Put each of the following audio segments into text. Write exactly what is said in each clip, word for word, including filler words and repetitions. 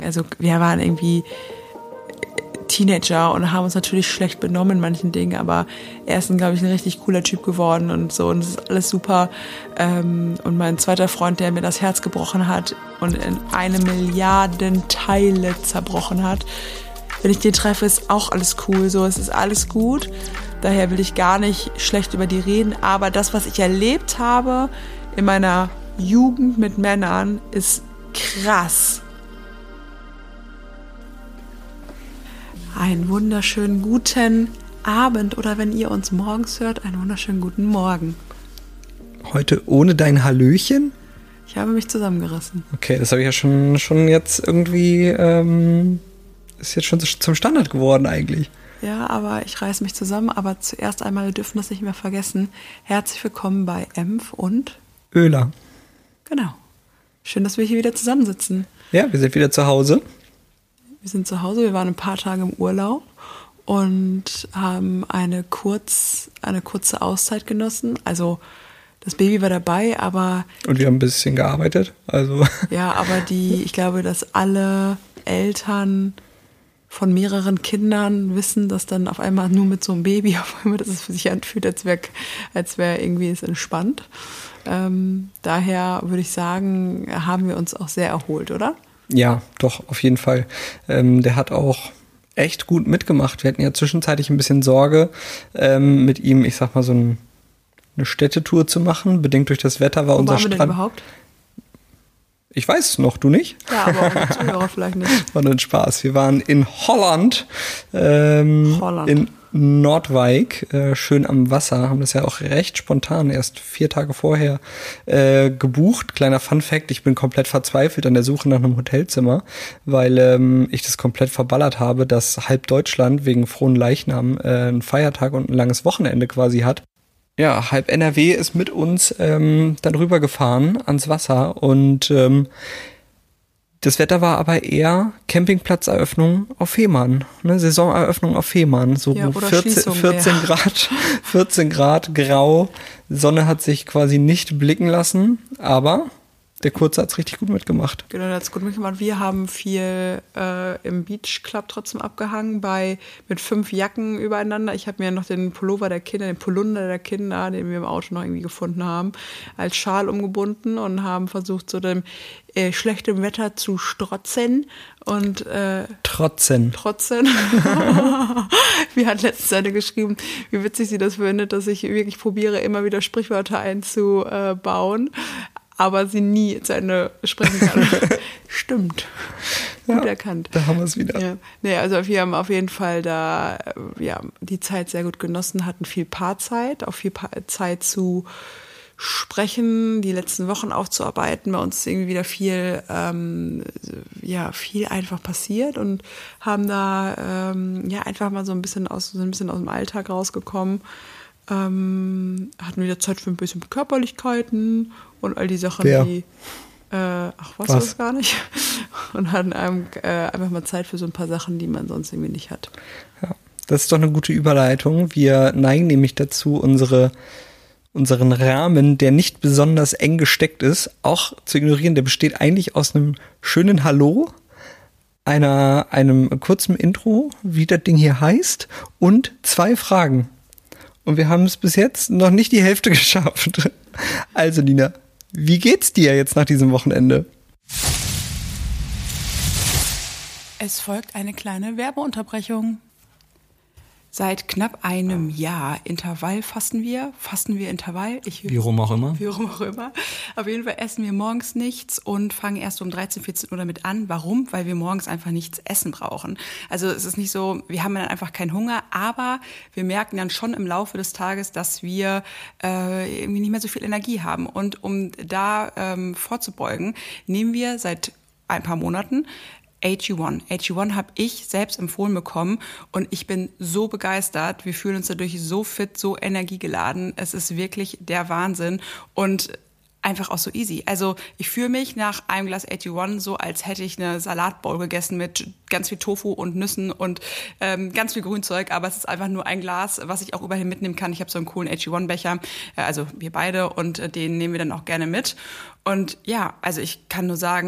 Also wir waren irgendwie Teenager und haben uns natürlich schlecht benommen in manchen Dingen, aber er ist, glaube ich, ein richtig cooler Typ geworden und so und es ist alles super. Und mein zweiter Freund, der mir das Herz gebrochen hat und in eine Milliarden Teile zerbrochen hat, wenn ich den treffe, ist auch alles cool, so, es ist alles gut. Daher will ich gar nicht schlecht über die reden, aber das, was ich erlebt habe in meiner Jugend mit Männern, ist krass. Einen wunderschönen guten Abend oder wenn ihr uns morgens hört, einen wunderschönen guten Morgen. Heute ohne dein Hallöchen? Ich habe mich zusammengerissen. Okay, das habe ich ja schon, schon jetzt irgendwie, ähm, ist jetzt schon zum Standard geworden eigentlich. Ja, aber ich reiß mich zusammen. Aber zuerst einmal, wir dürfen das nicht mehr vergessen. Herzlich willkommen bei Empf und Öler. Genau. Schön, dass wir hier wieder zusammensitzen. Ja, wir sind wieder zu Hause. Wir sind zu Hause, wir waren ein paar Tage im Urlaub und haben eine, kurz, eine kurze Auszeit genossen. Also das Baby war dabei, aber... Und wir haben ein bisschen gearbeitet, also... Ja, aber die, ich glaube, dass alle Eltern von mehreren Kindern wissen, dass dann auf einmal nur mit so einem Baby auf einmal, dass es für sich anfühlt, als wäre als wär irgendwie es entspannt. Ähm, daher würde ich sagen, haben wir uns auch sehr erholt, oder? Ja, doch, auf jeden Fall. Ähm, der hat auch echt gut mitgemacht. Wir hatten ja zwischenzeitlich ein bisschen Sorge, ähm, mit ihm, ich sag mal, so ein, eine Städtetour zu machen. Bedingt durch das Wetter war Wo unser waren wir Strand. denn überhaupt? Ich weiß es noch, du nicht? Ja, aber unsere Zuhörer vielleicht nicht. War nur ein Spaß. Wir waren in Holland, ähm, Holland. in Noordwijk, äh, schön am Wasser, haben das ja auch recht spontan erst vier Tage vorher äh, gebucht. Kleiner Funfact, ich bin komplett verzweifelt an der Suche nach einem Hotelzimmer, weil ähm, ich das komplett verballert habe, dass halb Deutschland wegen frohen Leichnam äh, einen Feiertag und ein langes Wochenende quasi hat. Ja, halb N R W ist mit uns ähm, dann rübergefahren ans Wasser und ähm, das Wetter war aber eher Campingplatzeröffnung auf Fehmarn, ne, Saisoneröffnung auf Fehmarn, so Ja, oder vierzehn, Schließung, vierzehn ja. Grad, vierzehn Grad grau, Sonne hat sich quasi nicht blicken lassen, aber der Kurze hat's richtig gut mitgemacht. Genau, der hat's gut mitgemacht. Wir haben viel äh, im Beach Club trotzdem abgehangen, bei mit fünf Jacken übereinander. Ich habe mir noch den Pullover der Kinder, den Polunder der Kinder, den wir im Auto noch irgendwie gefunden haben, als Schal umgebunden und haben versucht, so dem äh, schlechten Wetter zu strotzen und äh, Trotzen. Trotzen. Wir hat letztens eine geschrieben, wie witzig sie das findet, dass ich wirklich probiere, immer wieder Sprichwörter einzubauen, aber sie nie zu Ende sprechen kann. Stimmt. Gut Ja, erkannt. Da haben wir es wieder. Ja. Nee, also wir haben auf jeden Fall da ja, die Zeit sehr gut genossen, hatten viel Paarzeit, auch viel pa- Zeit zu sprechen, die letzten Wochen aufzuarbeiten. Bei uns ist irgendwie wieder viel, ähm, ja, viel einfach passiert und haben da ähm, ja einfach mal so ein bisschen aus, so ein bisschen aus dem Alltag rausgekommen. Ähm, hatten wieder Zeit für ein bisschen Körperlichkeiten und all die Sachen, Wer? die äh, ach, weißt Was? du das gar nicht? Und hatten einem, äh, einfach mal Zeit für so ein paar Sachen, die man sonst irgendwie nicht hat. Ja, das ist doch eine gute Überleitung. Wir neigen nämlich dazu, unsere unseren Rahmen, der nicht besonders eng gesteckt ist, auch zu ignorieren. Der besteht eigentlich aus einem schönen Hallo, einer einem kurzen Intro, wie das Ding hier heißt, und zwei Fragen. Und wir haben es bis jetzt noch nicht die Hälfte geschafft. Also Nina, wie geht's dir jetzt nach diesem Wochenende? Es folgt eine kleine Werbeunterbrechung. Seit knapp einem Jahr Intervall fasten wir, fasten wir Intervall. Ich, Wie rum auch immer. Wie rum auch immer. Auf jeden Fall essen wir morgens nichts und fangen erst um dreizehn, vierzehn Uhr damit an. Warum? Weil wir morgens einfach nichts essen brauchen. Also es ist nicht so, wir haben dann einfach keinen Hunger, aber wir merken dann schon im Laufe des Tages, dass wir äh, irgendwie nicht mehr so viel Energie haben. Und um da ähm, vorzubeugen, nehmen wir seit ein paar Monaten A G eins. A G eins habe ich selbst empfohlen bekommen und ich bin so begeistert. Wir fühlen uns dadurch so fit, so energiegeladen. Es ist wirklich der Wahnsinn und einfach auch so easy. Also ich fühle mich nach einem Glas A G eins so, als hätte ich eine Salatbowl gegessen mit ganz viel Tofu und Nüssen und ähm, ganz viel Grünzeug, aber es ist einfach nur ein Glas, was ich auch überall mitnehmen kann. Ich habe so einen coolen A G eins Becher, äh, also wir beide, und äh, den nehmen wir dann auch gerne mit. Und ja, also ich kann nur sagen,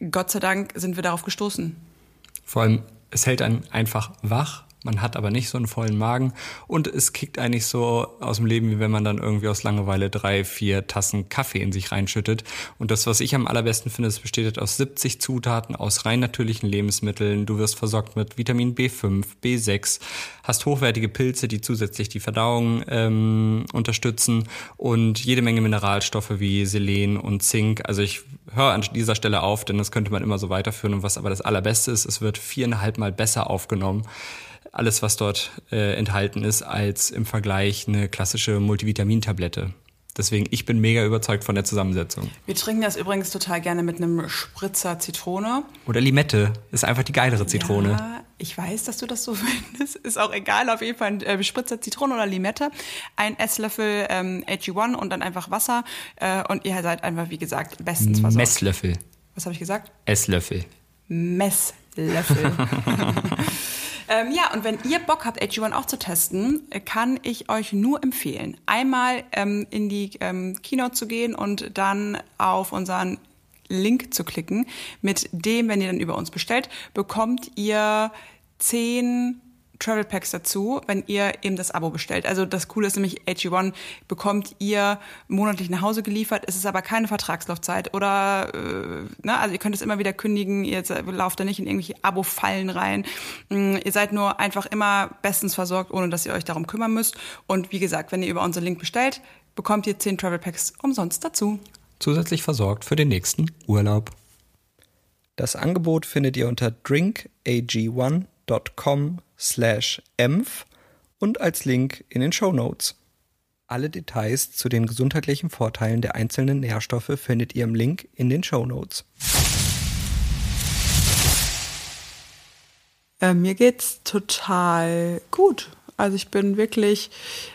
Gott sei Dank sind wir darauf gestoßen. Vor allem, es hält einen einfach wach. Man hat aber nicht so einen vollen Magen und es kickt eigentlich so aus dem Leben, wie wenn man dann irgendwie aus Langeweile drei, vier Tassen Kaffee in sich reinschüttet. Und das, was ich am allerbesten finde, es besteht aus siebzig Zutaten aus rein natürlichen Lebensmitteln. Du wirst versorgt mit Vitamin B fünf, B sechs, hast hochwertige Pilze, die zusätzlich die Verdauung ähm, unterstützen und jede Menge Mineralstoffe wie Selen und Zink. Also ich höre an dieser Stelle auf, denn das könnte man immer so weiterführen. Und was aber das Allerbeste ist, es wird viereinhalb Mal besser aufgenommen. Alles, was dort äh, enthalten ist, als im Vergleich eine klassische Multivitamintablette. Deswegen, ich bin mega überzeugt von der Zusammensetzung. Wir trinken das übrigens total gerne mit einem Spritzer Zitrone. Oder Limette, ist einfach die geilere Zitrone. Ja, ich weiß, dass du das so findest. Ist auch egal, auf jeden Fall ein äh, Spritzer Zitrone oder Limette. Ein Esslöffel ähm, A G eins und dann einfach Wasser. Äh, und ihr seid einfach, wie gesagt, bestens versorgt. Messlöffel. Was habe ich gesagt? Esslöffel. Messlöffel. Ähm, ja, und wenn ihr Bock habt, A G eins auch zu testen, kann ich euch nur empfehlen, einmal ähm, in die ähm, Keynote zu gehen und dann auf unseren Link zu klicken. Mit dem, wenn ihr dann über uns bestellt, bekommt ihr zehn Travel Packs dazu, wenn ihr eben das Abo bestellt. Also das Coole ist nämlich, A G eins bekommt ihr monatlich nach Hause geliefert. Es ist aber keine Vertragslaufzeit oder, äh, ne, also ihr könnt es immer wieder kündigen. Ihr lauft da nicht in irgendwelche Abo-Fallen rein. Ihr seid nur einfach immer bestens versorgt, ohne dass ihr euch darum kümmern müsst. Und wie gesagt, wenn ihr über unseren Link bestellt, bekommt ihr zehn Travel Packs umsonst dazu. Zusätzlich versorgt für den nächsten Urlaub. Das Angebot findet ihr unter drink a g one dot com slash empf und als Link in den Shownotes. Alle Details zu den gesundheitlichen Vorteilen der einzelnen Nährstoffe findet ihr im Link in den Shownotes. Äh, mir geht's total gut. Also ich bin wirklich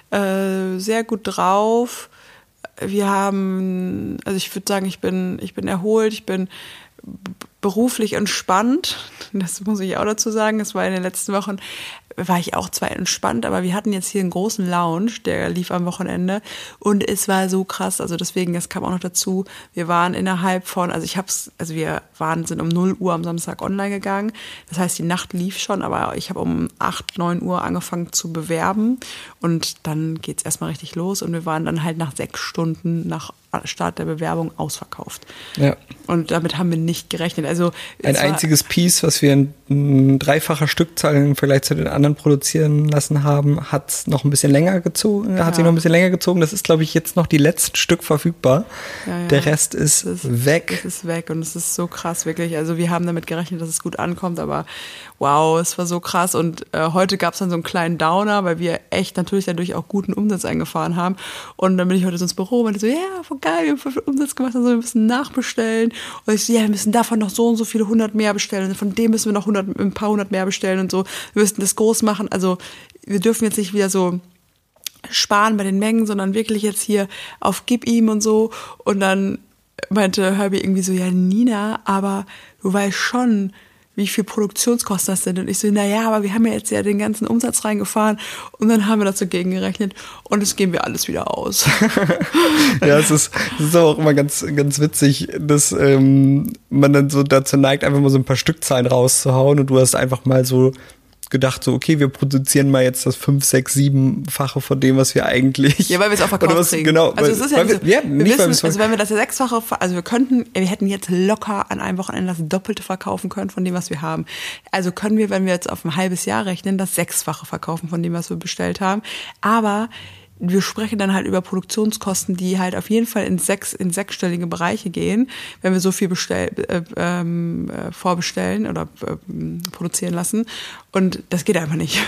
äh, sehr gut drauf. Wir haben, also ich würde sagen, ich bin, ich bin erholt, ich bin beruflich entspannt. Das muss ich auch dazu sagen. Es war in den letzten Wochen, war ich auch zwar entspannt, aber wir hatten jetzt hier einen großen Lounge, der lief am Wochenende und es war so krass. Also deswegen, es kam auch noch dazu, wir waren innerhalb von, also ich hab's, also wir waren, sind um null Uhr am Samstag online gegangen. Das heißt, die Nacht lief schon, aber ich habe um acht, neun Uhr angefangen zu bewerben und dann geht's erstmal richtig los und wir waren dann halt nach sechs Stunden nach Start der Bewerbung ausverkauft. Ja. Und damit haben wir nicht gerechnet. Also ein einziges Piece, was wir in, in dreifacher Stückzahl im Vergleich zu den anderen produzieren lassen haben, hat noch ein bisschen länger gezogen, hat ja. sich noch ein bisschen länger gezogen. Das ist, glaube ich, jetzt noch die letzten Stück verfügbar. Ja, ja. Der Rest ist, ist weg. Es ist weg und es ist so krass, wirklich. Also wir haben damit gerechnet, dass es gut ankommt, aber wow, es war so krass. Und äh, heute gab es dann so einen kleinen Downer, weil wir echt natürlich dadurch auch guten Umsatz eingefahren haben. Und dann bin ich heute so ins Büro und meinte so, ja, voll geil, wir haben voll viel Umsatz gemacht, also wir müssen nachbestellen. Und ich so, ja, wir müssen davon noch so und so viele hundert mehr bestellen. Und von dem müssen wir noch hundert, ein paar hundert mehr bestellen und so. Wir müssen das groß machen. Also wir dürfen jetzt nicht wieder so sparen bei den Mengen, sondern wirklich jetzt hier auf Gib ihm und so. Und dann meinte Herbie irgendwie so, ja, Nina, aber du weißt schon, wie viel Produktionskosten das sind. Und ich so, naja, aber wir haben ja jetzt ja den ganzen Umsatz reingefahren und dann haben wir das so gegengerechnet und das geben wir alles wieder aus. Ja, es ist, es ist auch immer ganz, ganz witzig, dass ähm, man dann so dazu neigt, einfach mal so ein paar Stückzahlen rauszuhauen und du hast einfach mal so gedacht, so, okay, wir produzieren mal jetzt das fünf, sechs, siebenfache von dem, was wir eigentlich... Ja, weil wir es auch verkauft was, kriegen. Genau. Also es ist ja, wir, so, ja, wir nicht, wissen, also wenn wir das ja sechsfache, also wir könnten, wir hätten jetzt locker an einem Wochenende das Doppelte verkaufen können von dem, was wir haben. Also können wir, wenn wir jetzt auf ein halbes Jahr rechnen, das Sechsfache verkaufen von dem, was wir bestellt haben. Aber wir sprechen dann halt über Produktionskosten, die halt auf jeden Fall in sechs in sechsstellige Bereiche gehen, wenn wir so viel bestell, äh, ähm, äh, vorbestellen oder äh, produzieren lassen. Und das geht einfach nicht.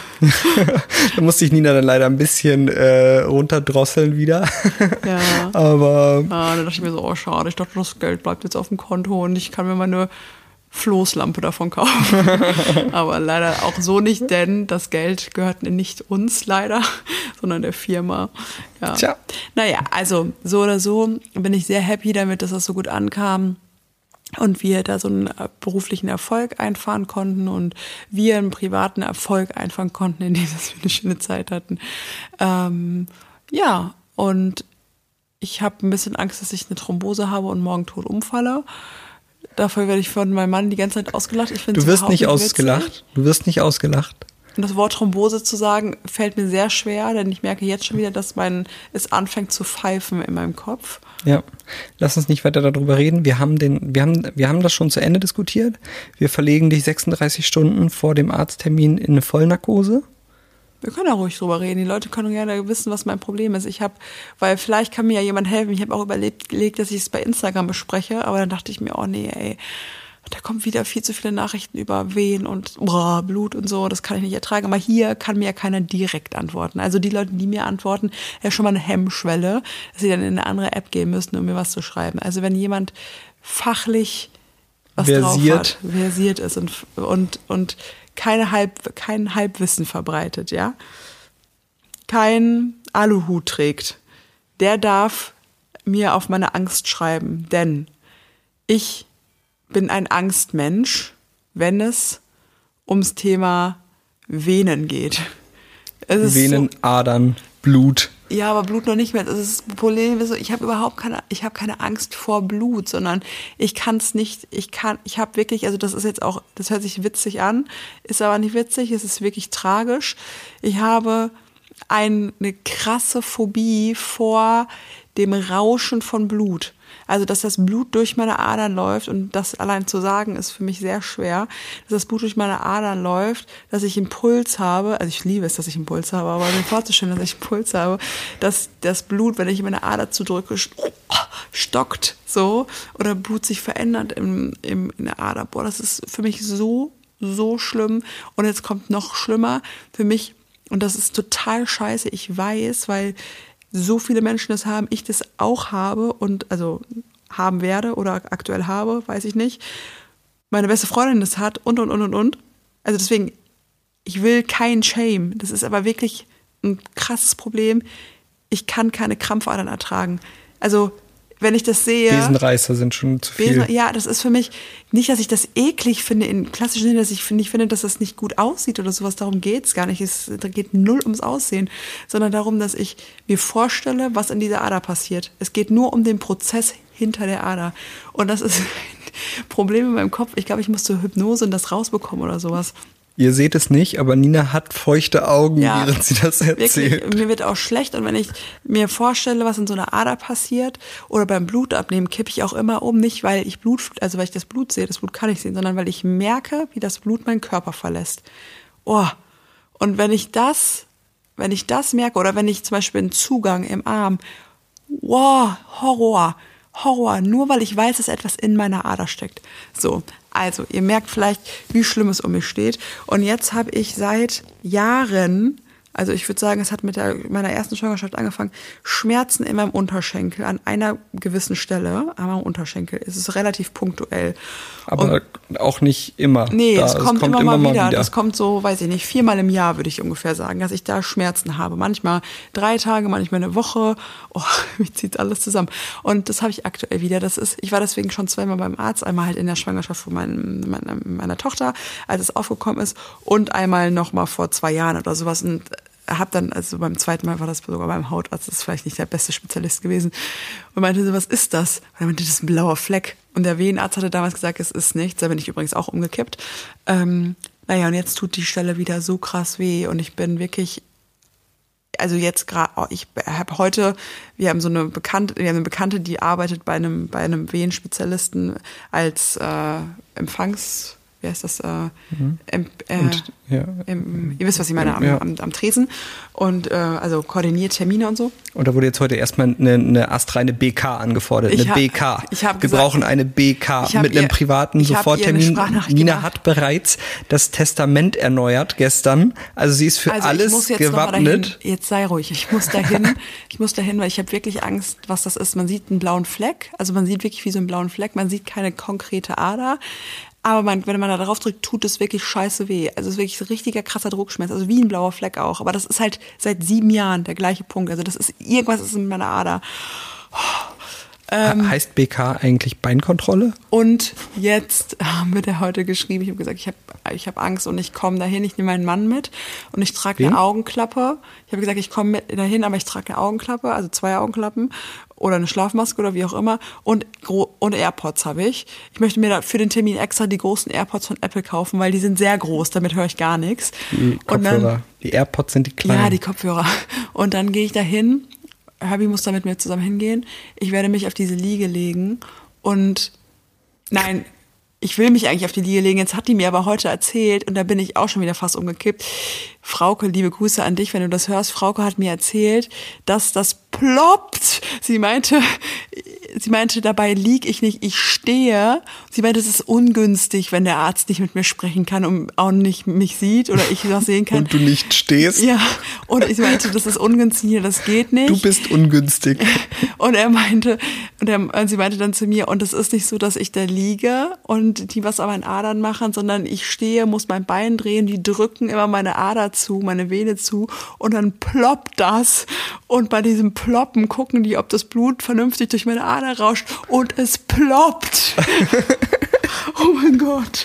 Da musste ich Nina dann leider ein bisschen äh, runterdrosseln wieder. Ja. Aber ah, dann dachte ich mir so, oh schade, ich dachte, das Geld bleibt jetzt auf dem Konto und ich kann mir meine Floßlampe davon kaufen. Aber leider auch so nicht, denn das Geld gehört nicht uns leider, sondern der Firma. Ja. Tja. Naja, also so oder so bin ich sehr happy damit, dass das so gut ankam und wir da so einen beruflichen Erfolg einfahren konnten und wir einen privaten Erfolg einfahren konnten, indem wir eine schöne Zeit hatten. Ähm, ja, und ich habe ein bisschen Angst, dass ich eine Thrombose habe und morgen tot umfalle. Dafür werde ich von meinem Mann die ganze Zeit ausgelacht. Ich du wirst nicht ausgelacht. Witzig. Du wirst nicht ausgelacht. Und das Wort Thrombose zu sagen, fällt mir sehr schwer, denn ich merke jetzt schon wieder, dass mein, es anfängt zu pfeifen in meinem Kopf. Ja, lass uns nicht weiter darüber reden. Wir haben den, wir haben, wir haben das schon zu Ende diskutiert. Wir verlegen dich sechsunddreißig Stunden vor dem Arzttermin in eine Vollnarkose. Wir können ja ruhig drüber reden. Die Leute können gerne wissen, was mein Problem ist. Ich habe, weil vielleicht kann mir ja jemand helfen. Ich habe auch überlegt, dass ich es bei Instagram bespreche, aber dann dachte ich mir, oh nee, ey, da kommen wieder viel zu viele Nachrichten über Wehen und boah, Blut und so, das kann ich nicht ertragen. Aber hier kann mir ja keiner direkt antworten. Also die Leute, die mir antworten, ja schon mal eine Hemmschwelle, dass sie dann in eine andere App gehen müssen, um mir was zu schreiben. Also wenn jemand fachlich was versiert. drauf hat, versiert ist und, und, und keine Halb, kein Halbwissen verbreitet, ja, kein Aluhut trägt, der darf mir auf meine Angst schreiben, denn ich bin ein Angstmensch, wenn es ums Thema Venen geht. Es ist Venen, so, Adern, Blut. Ja, aber Blut noch nicht mehr. Das ist das Problem. Ich habe überhaupt keine, ich habe keine Angst vor Blut, sondern ich kann es nicht. Ich kann, ich habe wirklich, also das ist jetzt auch, das hört sich witzig an, ist aber nicht witzig. Es ist wirklich tragisch. Ich habe eine krasse Phobie vor dem Rauschen von Blut. Also, dass das Blut durch meine Adern läuft, und das allein zu sagen, ist für mich sehr schwer, dass das Blut durch meine Adern läuft, dass ich einen Puls habe, also ich liebe es, dass ich einen Puls habe, aber mir vorzustellen, dass ich einen Puls habe, dass das Blut, wenn ich meine Ader zudrücke, stockt, so, oder Blut sich verändert im, im, in der Ader. Boah, das ist für mich so, so schlimm. Und jetzt kommt noch schlimmer für mich, und das ist total scheiße, ich weiß, weil so viele Menschen das haben, ich das auch habe und also haben werde oder aktuell habe, weiß ich nicht. Meine beste Freundin das hat und, und, und, und, und. Also deswegen, ich will kein Shame. Das ist aber wirklich ein krasses Problem. Ich kann keine Krampfadern ertragen. Also wenn ich das sehe... Besenreißer sind schon zu viel. Besen, ja, das ist für mich nicht, dass ich das eklig finde, in klassischen Sinne, dass ich nicht finde, dass das nicht gut aussieht oder sowas. Darum geht's gar nicht. Es geht null ums Aussehen, sondern darum, dass ich mir vorstelle, was in dieser Ader passiert. Es geht nur um den Prozess hinter der Ader. Und das ist ein Problem in meinem Kopf. Ich glaube, ich muss zur Hypnose und das rausbekommen oder sowas. Ihr seht es nicht, aber Nina hat feuchte Augen, ja, während sie das erzählt. Wirklich, mir wird auch schlecht, und wenn ich mir vorstelle, was in so einer Ader passiert oder beim Blutabnehmen, kippe ich auch immer um, nicht weil ich Blut, also weil ich das Blut sehe, das Blut kann ich sehen, sondern weil ich merke, wie das Blut meinen Körper verlässt. Oh, und wenn ich das, wenn ich das merke, oder wenn ich zum Beispiel einen Zugang im Arm, wow, Horror, Horror, nur weil ich weiß, dass etwas in meiner Ader steckt. So, also ihr merkt vielleicht, wie schlimm es um mich steht. Und jetzt habe ich seit Jahren, also ich würde sagen, es hat mit der, meiner ersten Schwangerschaft angefangen, Schmerzen in meinem Unterschenkel an einer gewissen Stelle, an meinem Unterschenkel. Es ist relativ punktuell. Aber und, auch nicht immer. Nee, da. es, kommt es kommt immer, immer mal wieder. wieder. Das kommt so, weiß ich nicht, viermal im Jahr, würde ich ungefähr sagen, dass ich da Schmerzen habe. Manchmal drei Tage, manchmal eine Woche. Oh, mich zieht alles zusammen. Und das habe ich aktuell wieder. Das ist, ich war deswegen schon zweimal beim Arzt. Einmal halt in der Schwangerschaft von meinem, meiner, meiner Tochter, als es aufgekommen ist. Und einmal noch mal vor zwei Jahren oder sowas. Und hab dann, also beim zweiten Mal war das sogar beim Hautarzt, das ist vielleicht nicht der beste Spezialist gewesen, und meinte so, was ist das? Und er meinte, das ist ein blauer Fleck. Und der Wehenarzt hatte damals gesagt, es ist nichts. Da bin ich übrigens auch umgekippt. Ähm, naja, und jetzt tut die Stelle wieder so krass weh, und ich bin wirklich, also jetzt gerade, oh, ich habe heute, wir haben so eine Bekannte, wir haben eine Bekannte, die arbeitet bei einem, bei einem Wehenspezialisten als äh, Empfangs, wie heißt das, äh, mhm. ähm, äh, und, ja. im, ihr wisst, was ich meine, am, ja. am, am Tresen, und äh, also koordiniert Termine und so. Und da wurde jetzt heute erstmal eine, eine astreine B K angefordert, eine ich hab, B K. Ich hab Wir gesagt, brauchen eine B K mit einem ihr, privaten Soforttermin. Nina gemacht. hat bereits das Testament erneuert gestern, also sie ist für also alles jetzt gewappnet. Jetzt sei ruhig, ich muss dahin, ich muss dahin, weil ich habe wirklich Angst, was das ist. Man sieht einen blauen Fleck, also man sieht wirklich wie so einen blauen Fleck, man sieht keine konkrete Ader. Aber man, wenn man da drauf drückt, tut es wirklich scheiße weh. Also es ist wirklich ein richtiger krasser Druckschmerz, also wie ein blauer Fleck auch. Aber das ist halt seit sieben Jahren der gleiche Punkt. Also das ist, irgendwas ist in meiner Ader. Ähm, heißt B K eigentlich Beinkontrolle? Und jetzt haben wir der heute geschrieben, ich habe gesagt, ich habe ich hab Angst und ich komme dahin, ich nehme meinen Mann mit und ich trage eine Augenklappe. Ich habe gesagt, ich komme dahin, aber ich trage eine Augenklappe, also zwei Augenklappen oder eine Schlafmaske oder wie auch immer und, und AirPods habe ich. Ich möchte mir da für den Termin extra die großen AirPods von Apple kaufen, weil die sind sehr groß, damit höre ich gar nichts. Die Kopfhörer, und dann, die AirPods sind die kleinen. Ja, die Kopfhörer. Und dann gehe ich dahin, Herbie muss da mit mir zusammen hingehen, ich werde mich auf diese Liege legen und nein, ich will mich eigentlich auf die Liege legen, jetzt hat die mir aber heute erzählt und da bin ich auch schon wieder fast umgekippt. Frauke, liebe Grüße an dich, wenn du das hörst. Frauke hat mir erzählt, dass das ploppt. Sie meinte, sie meinte, dabei lieg ich nicht, ich stehe. Sie meinte, es ist ungünstig, wenn der Arzt nicht mit mir sprechen kann und auch nicht mich sieht oder ich was sehen kann. Und du nicht stehst. Ja, und ich meinte, das ist ungünstig, das geht nicht. Du bist ungünstig. Und er meinte, und, er, und sie meinte dann zu mir, und es ist nicht so, dass ich da liege und die was an meinen Adern machen, sondern ich stehe, muss mein Bein drehen, die drücken immer meine Ader zu, meine Vene zu und dann ploppt das und bei diesem Ploppen gucken die, ob das Blut vernünftig durch meine Ader rauscht und es ploppt. Oh mein Gott.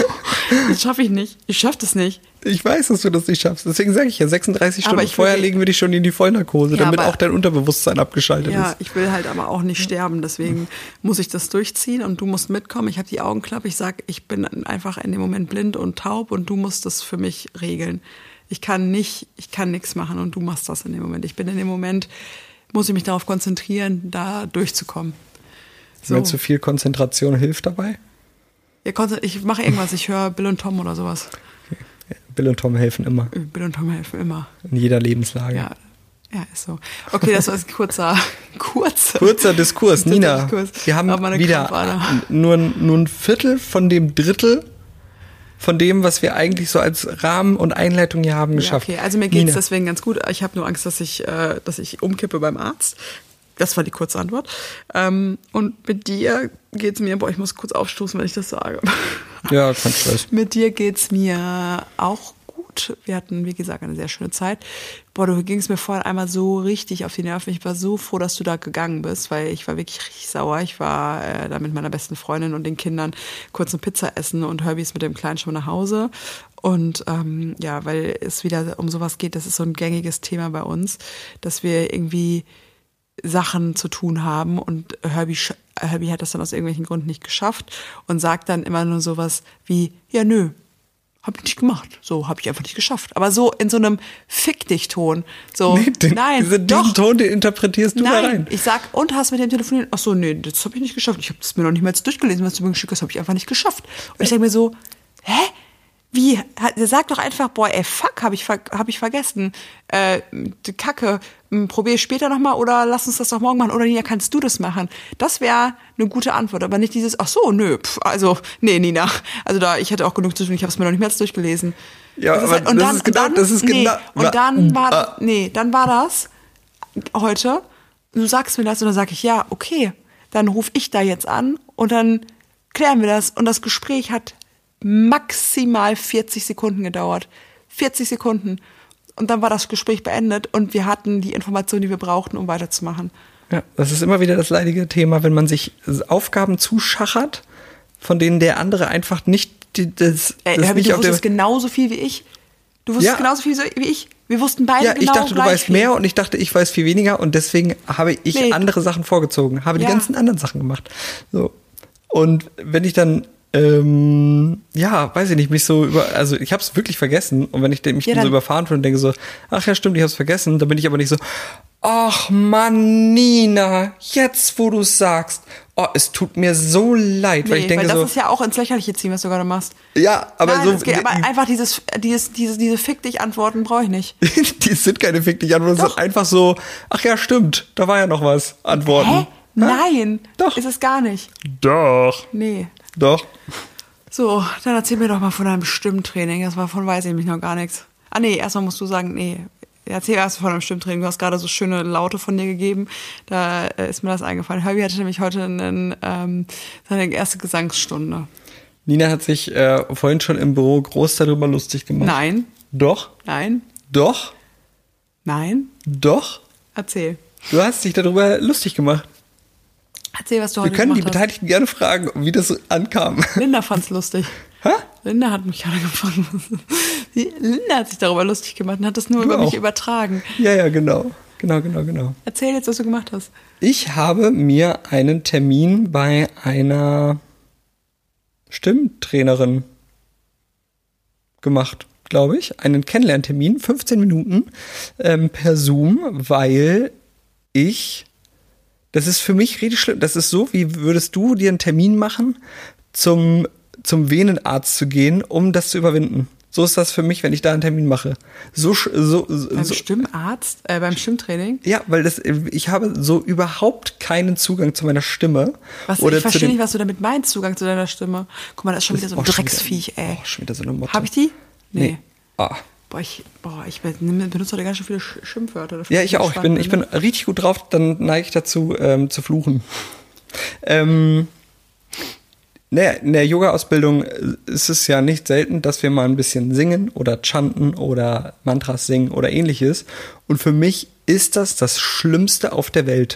Das schaffe ich nicht. Ich schaffe das nicht. Ich weiß, dass du das nicht schaffst. Deswegen sage ich ja, sechsunddreißig Stunden will, vorher legen wir dich schon in die Vollnarkose, ja, damit aber, auch dein Unterbewusstsein abgeschaltet ja, ist. Ja, ist. ich will halt aber auch nicht sterben, deswegen muss ich das durchziehen und du musst mitkommen. Ich habe die Augenklappe, ich sage, ich bin einfach in dem Moment blind und taub und du musst das für mich regeln. Ich kann nicht, ich kann nichts machen und du machst das in dem Moment. Ich bin in dem Moment, muss ich mich darauf konzentrieren, da durchzukommen. So. Wenn zu viel Konzentration hilft dabei? Ja, ich mache irgendwas, ich höre Bill und Tom oder sowas. Okay. Ja, Bill und Tom helfen immer. Bill und Tom helfen immer. In jeder Lebenslage. Ja, ja, ist so. Okay, das war ein kurzer, kurzer, kurzer Diskurs. Nina, Diskurs. Wir haben wieder nur, nur ein Viertel von dem Drittel von dem, was wir eigentlich so als Rahmen und Einleitung hier haben, geschafft. Ja, okay, also mir geht es deswegen ganz gut. Ich habe nur Angst, dass ich, äh, dass ich umkippe beim Arzt. Das war die kurze Antwort. Ähm, und mit dir geht's mir, boah, ich muss kurz aufstoßen, wenn ich das sage. Ja, kein Stress. Mit dir geht's mir auch gut. Wir hatten, wie gesagt, eine sehr schöne Zeit. Boah, du gingst mir vorhin einmal so richtig auf die Nerven. Ich war so froh, dass du da gegangen bist, weil ich war wirklich richtig sauer. Ich war äh, da mit meiner besten Freundin und den Kindern kurz eine Pizza essen und Herbie ist mit dem Kleinen schon nach Hause. Und ähm, ja, weil es wieder um sowas geht, das ist so ein gängiges Thema bei uns, dass wir irgendwie Sachen zu tun haben und Herbie, Herbie hat das dann aus irgendwelchen Gründen nicht geschafft und sagt dann immer nur sowas wie, ja nö, hab ich nicht gemacht, so hab ich einfach nicht geschafft. Aber so in so einem Fick-dich-Ton. So, nee, den, nein, diesen doch. Ton, den interpretierst du nein, da rein. Ich sag, und hast mit dem telefoniert? Ach so, nee, das hab ich nicht geschafft. Ich habe das mir noch nicht mal jetzt durchgelesen, was du mir geschickt hast, habe ich einfach nicht geschafft. Und ich denke mir so, hä? Wie? Sag doch einfach, boah, ey, fuck, hab ich, hab ich vergessen. Äh, Kacke, probier ich später nochmal oder lass uns das doch morgen machen. Oder Nina, kannst du das machen? Das wäre eine gute Antwort, aber nicht dieses, ach so, nö, pf, also, nee, Nina. Also da, ich hatte auch genug zu tun, ich habe es mir noch nicht mehr jetzt durchgelesen. Ja, das aber halt, und das dann, ist genau, dann, das ist nee, genau. Und dann war, ah. nee, dann war das heute, du sagst mir das und dann sag ich, ja, okay, dann ruf ich da jetzt an und dann klären wir das und das Gespräch hat maximal vierzig Sekunden gedauert. vierzig Sekunden. Und dann war das Gespräch beendet und wir hatten die Informationen, die wir brauchten, um weiterzumachen. Ja, das ist immer wieder das leidige Thema, wenn man sich Aufgaben zuschachert, von denen der andere einfach nicht die, das, Ey, das Herbie, nicht du auf der wusstest genauso viel wie ich. Du wusstest ja. genauso viel wie ich. Wir wussten beide ja, genau ich dachte, gleich du weißt viel. mehr und ich dachte, ich weiß viel weniger und deswegen habe ich nee. andere Sachen vorgezogen, habe ja. die ganzen anderen Sachen gemacht. So. Und wenn ich dann Ähm, ja, weiß ich nicht, mich so über, also ich habe es wirklich vergessen und wenn ich mich ja, dann so überfahren fühle und denke so, ach ja stimmt, ich habe es vergessen, dann bin ich aber nicht so, ach Mann, Nina, jetzt wo du es sagst, oh, es tut mir so leid, nee, weil ich denke weil das so, ist ja auch ins Lächerliche ziehen, was du gerade machst. Ja, aber Nein, so, es geht, aber einfach dieses, dieses, diese, diese Fick dich Antworten brauche ich nicht. Die sind keine Fick dich Antworten, das sind einfach so, ach ja stimmt, da war ja noch was, Antworten. Hä? Nein, doch. Ist es gar nicht. Doch. Nee. Doch. So, dann erzähl mir doch mal von deinem Stimmtraining. Das war von weiß ich mich noch gar nichts. Ah nee, erstmal musst du sagen, nee, erzähl erst von deinem Stimmtraining. Du hast gerade so schöne Laute von dir gegeben. Da äh, ist mir das eingefallen. Herbie hatte nämlich heute einen, ähm, seine erste Gesangsstunde. Nina hat sich äh, vorhin schon im Büro groß darüber lustig gemacht. Nein. Doch. Nein. Doch. Nein. Doch. Erzähl. Du hast dich darüber lustig gemacht. Erzähl, was du Wir heute können die gemacht hast. Beteiligten gerne fragen, wie das ankam. Linda fand's lustig. Hä? Linda hat mich gerade gefragt. Die- Linda hat sich darüber lustig gemacht und hat das nur Du über auch. mich übertragen. Ja, ja, genau. Genau, genau, genau. Erzähl jetzt, was du gemacht hast. Ich habe mir einen Termin bei einer Stimmtrainerin gemacht, glaube ich. Einen Kennenlerntermin, fünfzehn Minuten ähm, per Zoom, weil ich, das ist für mich richtig schlimm. Das ist so, wie würdest du dir einen Termin machen, zum, zum Venenarzt zu gehen, um das zu überwinden. So ist das für mich, wenn ich da einen Termin mache. So, sch- so, Beim so Stimmarzt, äh, beim Stimmtraining. ja, weil das, ich habe so überhaupt keinen Zugang zu meiner Stimme. Was, oder ich zu verstehe dem- nicht, was du damit meinst, Zugang zu deiner Stimme. Guck mal, das ist schon wieder so ein Oh, schon Drecksviech, wieder, ey. Oh, schon wieder so eine Motte. Hab ich die? Nee. Nee. Ah. Boah, ich, boah, ich ben- benutze heute ganz schön viele Sch- Schimpfwörter. Das Ja, finde ich auch. Ich spannend, bin, ich bin ne? richtig gut drauf, dann neige ich dazu, ähm, zu fluchen. Ähm, naja, in der Yoga-Ausbildung ist es ja nicht selten, dass wir mal ein bisschen singen oder chanten oder Mantras singen oder ähnliches. Und für mich ist das das Schlimmste auf der Welt.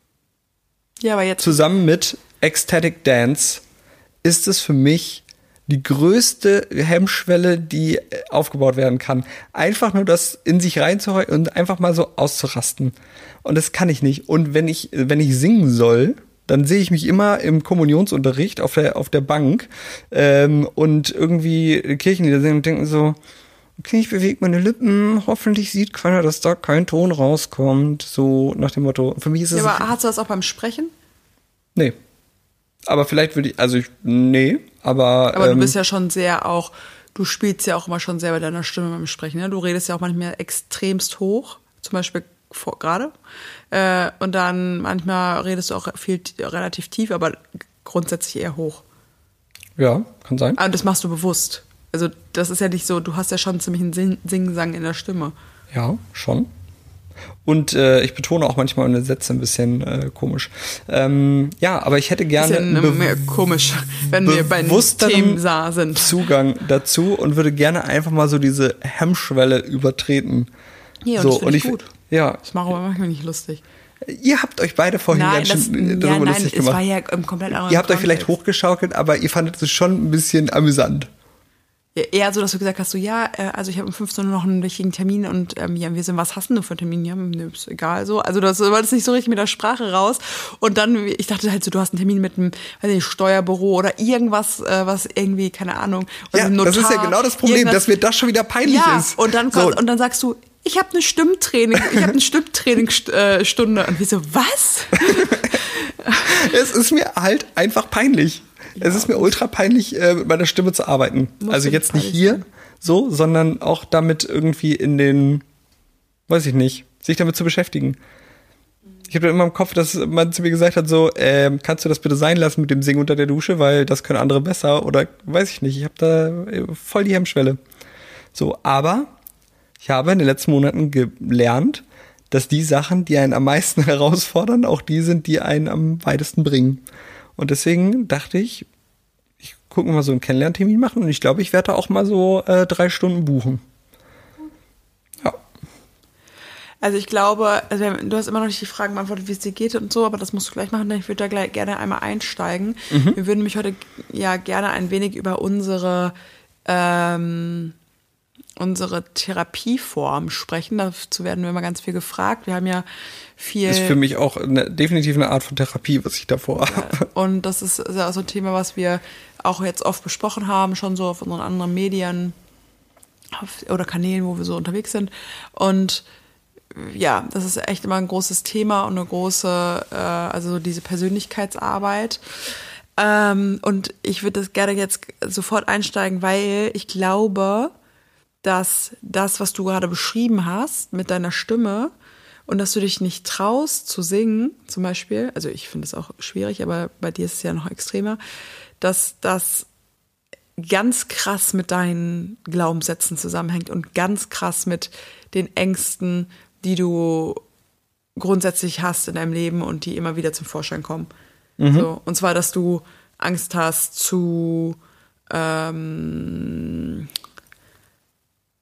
Ja, aber jetzt. Zusammen mit Ecstatic Dance ist es für mich die größte Hemmschwelle, die aufgebaut werden kann. Einfach nur das in sich reinzuheulen und einfach mal so auszurasten. Und das kann ich nicht. Und wenn ich, wenn ich singen soll, dann sehe ich mich immer im Kommunionsunterricht auf der, auf der Bank ähm, und irgendwie Kirchenlieder singen und denken so, okay, ich bewege meine Lippen, hoffentlich sieht keiner, dass da kein Ton rauskommt. So nach dem Motto. Für mich ist es. Ja, aber hast du das auch beim Sprechen? Nee. Aber vielleicht würde ich, also ich, nee, aber. Aber ähm, du bist ja schon sehr auch, du spielst ja auch immer schon sehr bei deiner Stimme beim Sprechen. Ne? Du redest ja auch manchmal extremst hoch, zum Beispiel vor, gerade. Äh, und dann manchmal redest du auch viel relativ tief, aber grundsätzlich eher hoch. Ja, kann sein. Und das machst du bewusst. Also das ist ja nicht so, du hast ja schon ziemlich einen Sing Singsang in der Stimme. Ja, schon. Und äh, ich betone auch manchmal meine Sätze ein bisschen äh, komisch. Ähm, ja, aber ich hätte gerne Bisschen einen mehr komisch, wenn wir bei den bewussteren Themen sa- sind. Zugang dazu und würde gerne einfach mal so diese Hemmschwelle übertreten. Ja, und so, das finde ich ich gut. Ja, Das mache ich aber manchmal nicht lustig. ihr habt euch beide vorhin Nein, ganz das, schön ja, darüber nein, lustig es gemacht. war ja im komplett anderen Ihr habt euch vielleicht Kontext. hochgeschaukelt, aber ihr fandet es schon ein bisschen amüsant. Ja, eher so, dass du gesagt hast, so ja, äh, also ich habe um fünfzehn Uhr noch einen wichtigen Termin und ähm, ja, wir sind, was hast denn du für einen Termin? Ja, nö, ist egal, so. Also das war das nicht so richtig mit der Sprache raus. Und dann, ich dachte halt so, du hast einen Termin mit einem, weiß nicht, Steuerbüro oder irgendwas, äh, was irgendwie, keine Ahnung, oder Ja, einem das ist ja Notar, genau das Problem, irgendwas- dass mir das schon wieder peinlich ja, ist. und dann, so, und dann sagst du, ich habe eine Stimmtraining, ich habe eine Stimmtrainingsstunde. Und wir so, was? es ist mir halt einfach peinlich. es ist mir ultra peinlich, äh, mit meiner Stimme zu arbeiten. Muss also nicht jetzt nicht peinlich hier sein. so, sondern auch damit irgendwie in den, weiß ich nicht, sich damit zu beschäftigen. Ich habe immer im Kopf, dass man zu mir gesagt hat, so, ähm, kannst du das bitte sein lassen mit dem Singen unter der Dusche, weil das können andere besser oder weiß ich nicht. Ich habe da äh, voll die Hemmschwelle. So, aber ich habe in den letzten Monaten gelernt, dass die Sachen, die einen am meisten herausfordern, auch die sind, die einen am weitesten bringen. Und deswegen dachte ich, ich gucke mal so einen Kennenlerntermin machen und ich glaube, ich werde da auch mal so äh, drei Stunden buchen. Ja. Also ich glaube, also wir haben- du hast immer noch nicht die Fragen beantwortet, wie es dir geht und so, aber das musst du gleich machen, denn ich würde da gleich gerne einmal einsteigen. Mhm. Wir würden mich heute ja gerne ein wenig über unsere ähm, unsere Therapieform sprechen. Dazu werden wir immer ganz viel gefragt. Wir haben ja viel Ist für mich auch eine, definitiv eine Art von Therapie, was ich davor habe. und das ist ja auch so ein Thema, was wir auch jetzt oft besprochen haben, schon so auf unseren anderen Medien auf, oder Kanälen, wo wir so unterwegs sind. Und ja, das ist echt immer ein großes Thema und eine große, äh, also so diese Persönlichkeitsarbeit. Ähm, und ich würde das gerne jetzt sofort einsteigen, weil ich glaube, dass das, was du gerade beschrieben hast mit deiner Stimme und dass du dich nicht traust zu singen, zum Beispiel, also ich finde es auch schwierig, aber bei dir ist es ja noch extremer, dass das ganz krass mit deinen Glaubenssätzen zusammenhängt und ganz krass mit den Ängsten, die du grundsätzlich hast in deinem Leben und die immer wieder zum Vorschein kommen. So, und zwar, dass du Angst hast zu ähm,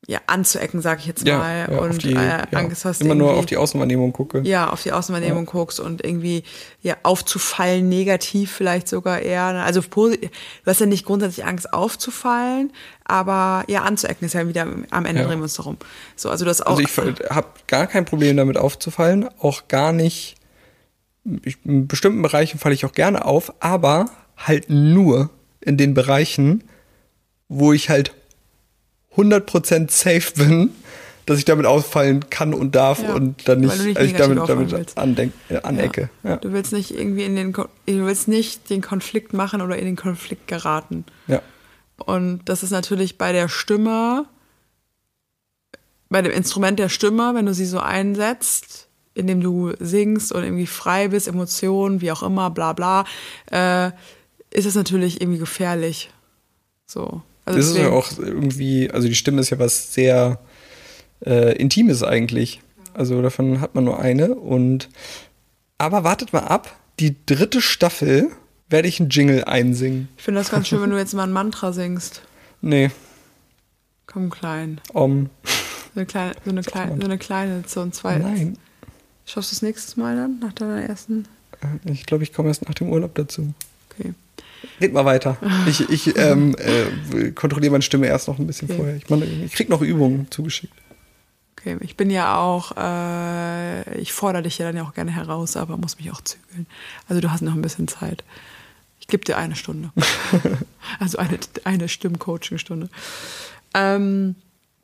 ja, anzuecken, sag ich jetzt Ja, mal. ja, und die, äh, ja, Angst hast, immer nur irgendwie- auf die Außenwahrnehmung gucke. Ja, auf die Außenwahrnehmung Ja. guckst und irgendwie ja aufzufallen, negativ vielleicht sogar eher. ne? Also posi- du hast ja nicht grundsätzlich Angst aufzufallen, aber ja, anzuecken ist ja wieder am Ende Ja. drehen wir uns darum. So, also du hast auch. Also ich habe gar kein Problem damit aufzufallen, auch gar nicht, ich, in bestimmten Bereichen falle ich auch gerne auf, aber halt nur in den Bereichen, wo ich halt hundert Prozent safe bin, dass ich damit auffallen kann und darf Ja, und dann weil nicht, du nicht also ich negativ damit, auffallen damit willst. andenk, äh, anecke. Ja. Du willst nicht irgendwie in den Ko- du willst nicht den Konflikt machen oder in den Konflikt geraten. Ja. Und das ist natürlich bei der Stimme, bei dem Instrument der Stimme, wenn du sie so einsetzt, indem du singst und irgendwie frei bist, Emotionen, wie auch immer, bla bla, äh, ist es natürlich irgendwie gefährlich. So. Also Das ist ja deswegen- auch irgendwie, also die Stimme ist ja was sehr äh, Intimes eigentlich. Also davon hat man nur eine. Und aber wartet mal ab, die dritte Staffel werde ich einen Jingle einsingen. Ich finde das ganz schön, wenn du jetzt mal ein Mantra singst. Nee, Komm, klein. um. So eine kleine, so eine kleine, so eine kleine, so ein zwei. Nein. Schaffst du es nächstes Mal dann, nach deiner ersten? Ich glaube, ich komme erst nach dem Urlaub dazu. Okay. Red mal weiter. Ich, ich ähm, äh, kontrolliere meine Stimme erst noch ein bisschen Okay. vorher. Ich, meine, ich krieg noch Übungen zugeschickt. Okay, ich bin ja auch, äh, ich fordere dich ja dann ja auch gerne heraus, aber muss mich auch zügeln. Also du hast noch ein bisschen Zeit. Ich gebe dir eine Stunde. Also eine, eine Stimmcoaching-Stunde. Ähm,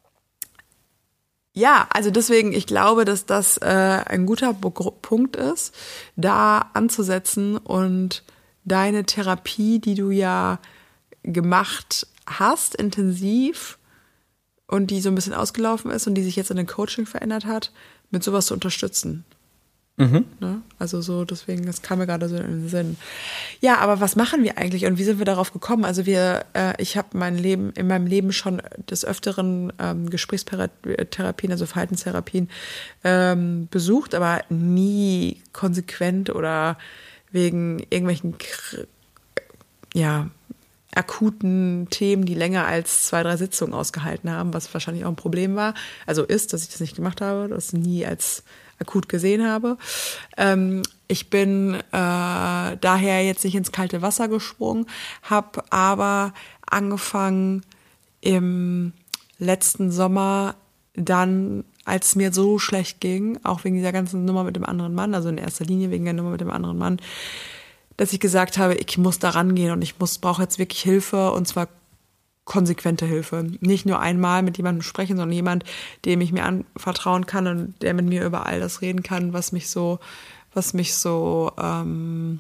ja, also deswegen, ich glaube, dass das äh, ein guter Bo- Punkt ist, da anzusetzen und deine Therapie, die du ja gemacht hast, intensiv, und die so ein bisschen ausgelaufen ist und die sich jetzt in den Coaching verändert hat, mit sowas zu unterstützen. Mhm. Ne? Also so, deswegen, das kam mir gerade so in den Sinn. Ja, aber was machen wir eigentlich und wie sind wir darauf gekommen? Also wir, äh, ich habe mein Leben, in meinem Leben schon des Öfteren ähm, Gesprächstherapien, also Verhaltenstherapien ähm, besucht, aber nie konsequent oder wegen irgendwelchen Kr- ja, akuten Themen, die länger als zwei, drei Sitzungen ausgehalten haben, was wahrscheinlich auch ein Problem war. Also ist, dass ich das nicht gemacht habe, das nie als akut gesehen habe. Ähm, ich bin äh, daher jetzt nicht ins kalte Wasser gesprungen, habe aber angefangen im letzten Sommer dann, als es mir so schlecht ging, auch wegen dieser ganzen Nummer mit dem anderen Mann, also in erster Linie wegen der Nummer mit dem anderen Mann, dass ich gesagt habe, ich muss da rangehen und ich muss brauche jetzt wirklich Hilfe, und zwar konsequente Hilfe. Nicht nur einmal mit jemandem sprechen, sondern jemand, dem ich mir anvertrauen kann und der mit mir über all das reden kann, was mich so, was mich so, ähm,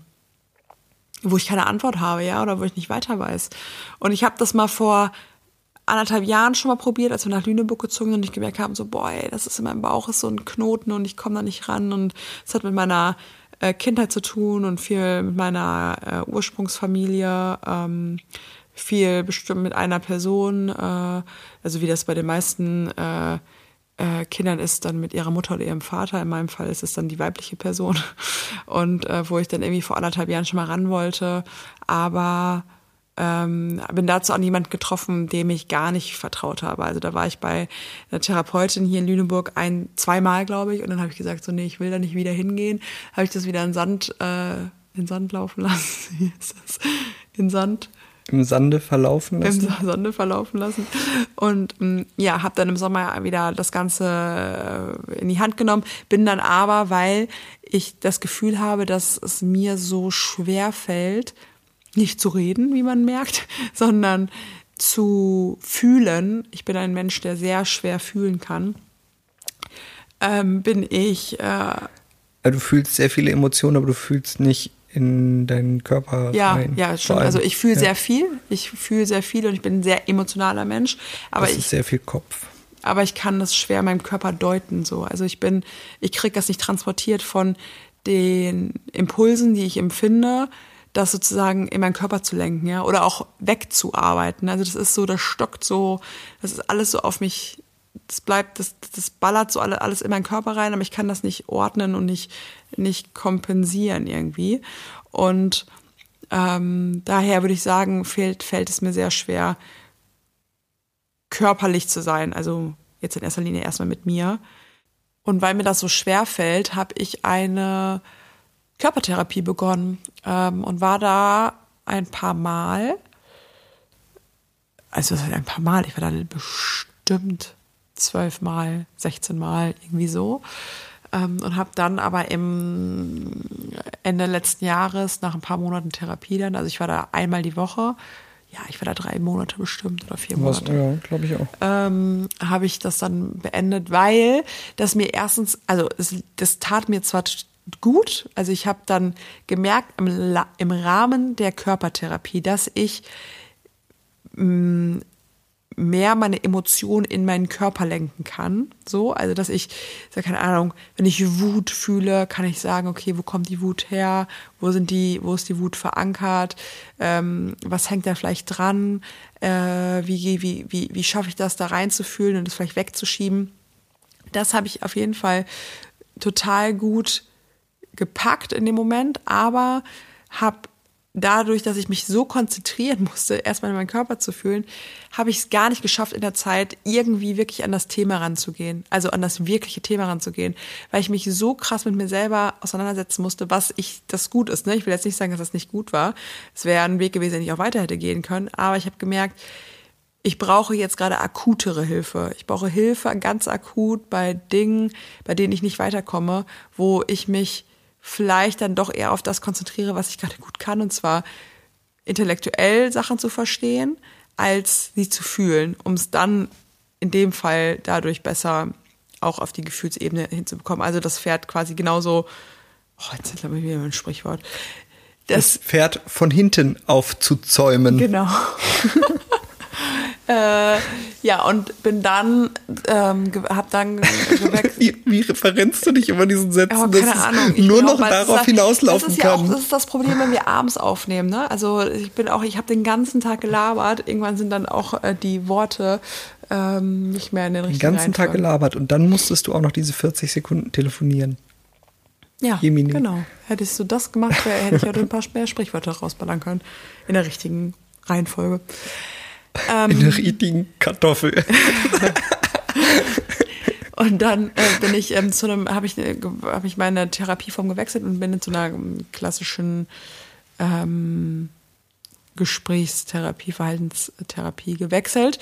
wo ich keine Antwort habe, ja, oder wo ich nicht weiter weiß. Und ich habe das mal vor anderthalb Jahren schon mal probiert, als wir nach Lüneburg gezogen sind und ich gemerkt habe, so, boah, ey, das ist in meinem Bauch ist so ein Knoten und ich komme da nicht ran, und es hat mit meiner äh, Kindheit zu tun und viel mit meiner äh, Ursprungsfamilie, ähm, viel bestimmt mit einer Person, äh, also wie das bei den meisten äh, äh, Kindern ist, dann mit ihrer Mutter oder ihrem Vater. In meinem Fall ist es dann die weibliche Person. Und äh, wo ich dann irgendwie vor anderthalb Jahren schon mal ran wollte, aber ähm, bin dazu an jemand getroffen, dem ich gar nicht vertraut habe. Also da war ich bei einer Therapeutin hier in Lüneburg ein, zweimal, glaube ich, und dann habe ich gesagt, so nee, ich will da nicht wieder hingehen. Habe ich das wieder in Sand, äh, in Sand laufen lassen. Wie ist das? In Sand. Im Sande verlaufen lassen. Im Sande verlaufen lassen. Und mh, ja, habe dann im Sommer wieder das Ganze äh, in die Hand genommen. Bin dann aber, weil ich das Gefühl habe, dass es mir so schwer fällt, nicht zu reden, wie man merkt, sondern zu fühlen. Ich bin ein Mensch, der sehr schwer fühlen kann. Ähm, bin ich... Äh, Ja, du fühlst sehr viele Emotionen, aber du fühlst nicht in deinen Körper Ja, rein. ja, Vor stimmt. allem. Also ich fühle Ja. sehr viel. Ich fühle sehr viel und ich bin ein sehr emotionaler Mensch. Aber Das ich, ist sehr viel Kopf. aber ich kann das schwer meinem Körper deuten. So. Also ich bin, ich kriege das nicht transportiert von den Impulsen, die ich empfinde, das sozusagen in meinen Körper zu lenken, ja, oder auch wegzuarbeiten. Also das ist so, das stockt so, das ist alles so auf mich. Das bleibt, das, das ballert so alle, alles in meinen Körper rein, aber ich kann das nicht ordnen und nicht, nicht kompensieren irgendwie. Und ähm, daher würde ich sagen, fällt, fällt es mir sehr schwer, körperlich zu sein, also jetzt in erster Linie erstmal mit mir. Und weil mir das so schwer fällt, habe ich eine Körpertherapie begonnen ähm, und war da ein paar Mal, also das heißt ein paar Mal, ich war da bestimmt zwölf Mal, sechzehn Mal, irgendwie so. Ähm, und habe dann aber im Ende letzten Jahres, nach ein paar Monaten Therapie dann, also ich war da einmal die Woche, ja, ich war da drei Monate bestimmt oder vier Was, Monate. ja, glaube ich auch. Ähm, habe ich das dann beendet, weil das mir erstens, also es, das tat mir zwar gut, also ich habe dann gemerkt im, La- im Rahmen der Körpertherapie, dass ich mh, mehr meine Emotionen in meinen Körper lenken kann. So, also dass ich, sag keine Ahnung, wenn ich Wut fühle, kann ich sagen, okay, wo kommt die Wut her? Wo sind die, wo ist die Wut verankert? Ähm, was hängt da vielleicht dran? Äh, wie, wie, wie, wie schaffe ich das, da reinzufühlen und das vielleicht wegzuschieben? Das habe ich auf jeden Fall total gut gepackt in dem Moment, aber habe dadurch, dass ich mich so konzentrieren musste, erstmal in meinen Körper zu fühlen, habe ich es gar nicht geschafft, in der Zeit irgendwie wirklich an das Thema ranzugehen. Also an das wirkliche Thema ranzugehen. Weil ich mich so krass mit mir selber auseinandersetzen musste, was ich, das gut ist. Ne? Ich will jetzt nicht sagen, dass das nicht gut war. Es wäre ein Weg gewesen, den ich auch weiter hätte gehen können. Aber ich habe gemerkt, ich brauche jetzt gerade akutere Hilfe. Ich brauche Hilfe ganz akut bei Dingen, bei denen ich nicht weiterkomme, wo ich mich vielleicht dann doch eher auf das konzentriere, was ich gerade gut kann, und zwar intellektuell Sachen zu verstehen, als sie zu fühlen, um es dann in dem Fall dadurch besser auch auf die Gefühlsebene hinzubekommen. Also das Pferd quasi genauso, oh, jetzt sind wir wieder ein Sprichwort. Das, das Pferd von hinten aufzuzäumen. Genau. Äh, ja, und bin dann, ähm, ge- hab dann gewechselt. Wie, wie referenzst du dich über diesen Sätzen, Aber dass keine es Ahnung. Ich nur bin noch auch, weil darauf das, hinauslaufen das ist ja kann? Auch, das ist das Problem, wenn wir abends aufnehmen. Ne? Also ich bin auch, ich habe den ganzen Tag gelabert. Irgendwann sind dann auch äh, die Worte ähm, nicht mehr in den Den richtigen ganzen Tag Reihenfolgen. gelabert und dann musstest du auch noch diese vierzig Sekunden telefonieren. Ja, Jemini. genau. Hättest du das gemacht, wär, hätte ich heute ein paar mehr Sprichwörter rausballern können. In der richtigen Reihenfolge. In der richtigen Kartoffel. Und dann äh, bin ich ähm, zu einem, habe ich, äh, hab ich meine Therapieform gewechselt und bin zu einer ähm, klassischen ähm, Gesprächstherapie, Verhaltenstherapie gewechselt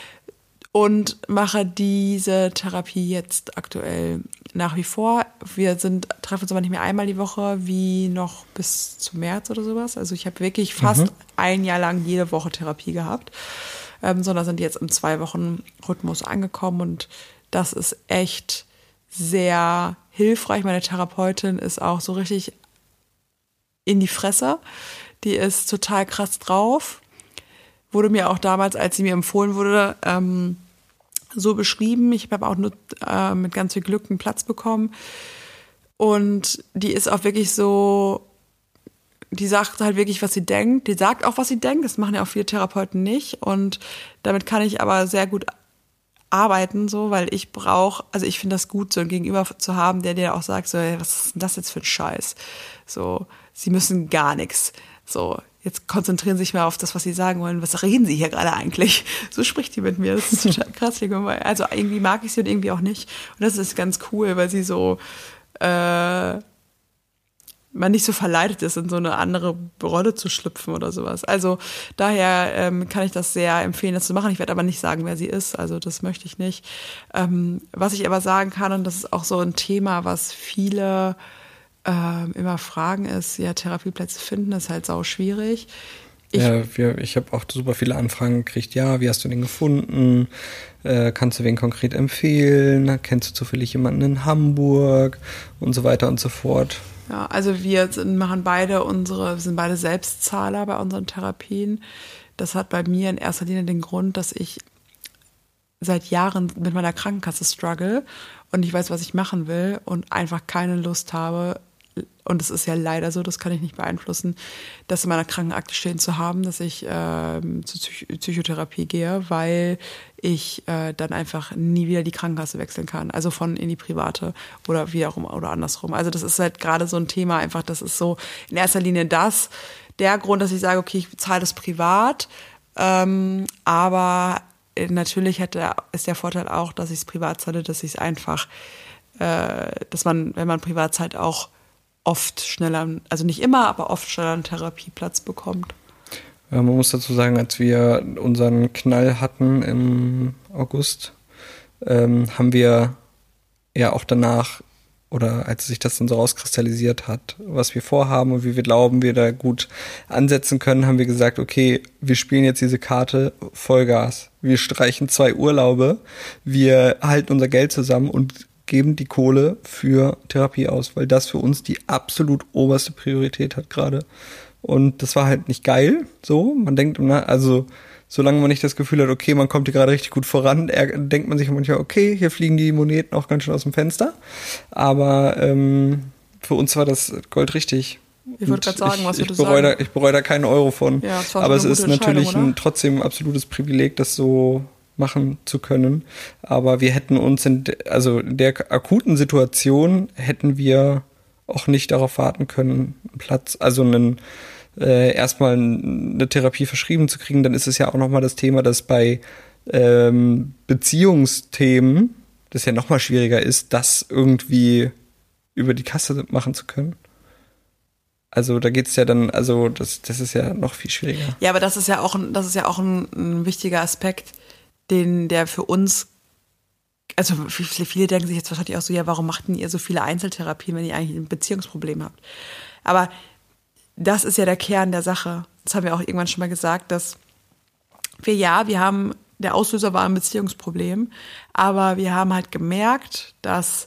und mache diese Therapie jetzt aktuell nach wie vor. Wir sind, treffen uns aber nicht mehr einmal die Woche, wie noch bis zu März oder sowas. Also ich habe wirklich fast mhm. ein Jahr lang jede Woche Therapie gehabt, ähm, sondern sind jetzt im Zwei-Wochen-Rhythmus angekommen und das ist echt sehr hilfreich. Meine Therapeutin ist auch so richtig in die Fresse. Die ist total krass drauf. Wurde mir auch damals, als sie mir empfohlen wurde, ähm, so beschrieben. Ich habe auch nur äh, mit ganz viel Glück einen Platz bekommen. Und die ist auch wirklich so, die sagt halt wirklich, was sie denkt. Die sagt auch, was sie denkt. Das machen ja auch viele Therapeuten nicht. Und damit kann ich aber sehr gut arbeiten, so, weil ich brauche, also ich finde das gut, so ein Gegenüber zu haben, der dir auch sagt, so, hey, was ist denn das jetzt für ein Scheiß? So, sie müssen gar nichts. So, jetzt konzentrieren Sie sich mal auf das, was Sie sagen wollen. Was reden Sie hier gerade eigentlich? So spricht die mit mir. Das ist total krass. Also irgendwie mag ich sie und irgendwie auch nicht. Und das ist ganz cool, weil sie so äh, man nicht so verleitet ist, in so eine andere Rolle zu schlüpfen oder sowas. Also daher ähm, kann ich das sehr empfehlen, das zu machen. Ich werde aber nicht sagen, wer sie ist. Also das möchte ich nicht. Ähm, was ich aber sagen kann, und das ist auch so ein Thema, was viele ähm, immer fragen, ist, ja, Therapieplätze finden, ist halt sau schwierig. Ich, ja, wir, ich habe auch super viele Anfragen gekriegt. Ja, wie hast du den gefunden? Äh, kannst du wen konkret empfehlen? Kennst du zufällig jemanden in Hamburg? Und so weiter und so fort. Ja, also wir sind, machen beide unsere, sind beide Selbstzahler bei unseren Therapien. Das hat bei mir in erster Linie den Grund, dass ich seit Jahren mit meiner Krankenkasse struggle und ich weiß, was ich machen will und einfach keine Lust habe. Und es ist ja leider so, das kann ich nicht beeinflussen, das in meiner Krankenakte stehen zu haben, dass ich äh, zur Psych- Psychotherapie gehe, weil ich äh, dann einfach nie wieder die Krankenkasse wechseln kann. Also von in die private oder wie auch immer oder andersrum. Also das ist halt gerade so ein Thema einfach, das ist so in erster Linie das, der Grund, dass ich sage, okay, ich bezahle das privat, ähm, aber äh, natürlich hätte, ist der Vorteil auch, dass ich es privat zahle, dass ich es einfach, äh, dass man, wenn man privat zahlt, auch oft schneller, also nicht immer, aber oft schneller einen Therapieplatz bekommt. Ja, man muss dazu sagen, als wir unseren Knall hatten im August, ähm, haben wir ja auch danach, oder als sich das dann so rauskristallisiert hat, was wir vorhaben und wie wir glauben, wir da gut ansetzen können, haben wir gesagt, okay, wir spielen jetzt diese Karte Vollgas. Wir streichen zwei Urlaube, wir halten unser Geld zusammen und geben die Kohle für Therapie aus, weil das für uns die absolut oberste Priorität hat gerade. Und das war halt nicht geil, so. Man denkt, na, also solange man nicht das Gefühl hat, okay, man kommt hier gerade richtig gut voran, er, denkt man sich manchmal, okay, hier fliegen die Moneten auch ganz schön aus dem Fenster. Aber ähm, für uns war das Gold richtig. Ich wollte gerade sagen, ich, was ich würdest du bereue sagen? Da, ich bereue da keinen Euro von. Ja, das war aber so es eine ist gute natürlich Entscheidung, ein, trotzdem ein absolutes Privileg, das so machen zu können. Aber wir hätten uns in, de, also in der akuten Situation hätten wir auch nicht darauf warten können, einen Platz, also einen Äh, erstmal eine Therapie verschrieben zu kriegen, dann ist es ja auch nochmal das Thema, dass bei ähm, Beziehungsthemen das ja nochmal schwieriger ist, das irgendwie über die Kasse machen zu können. Also da geht's ja dann, also das, das ist ja noch viel schwieriger. Ja, aber das ist ja auch ein, das ist ja auch ein, ein wichtiger Aspekt, den der für uns, also viele, viele denken sich jetzt wahrscheinlich auch so, ja, warum macht denn ihr so viele Einzeltherapien, wenn ihr eigentlich ein Beziehungsproblem habt? Aber das ist ja der Kern der Sache. Das haben wir auch irgendwann schon mal gesagt, dass wir, ja, wir haben, der Auslöser war ein Beziehungsproblem, aber wir haben halt gemerkt, dass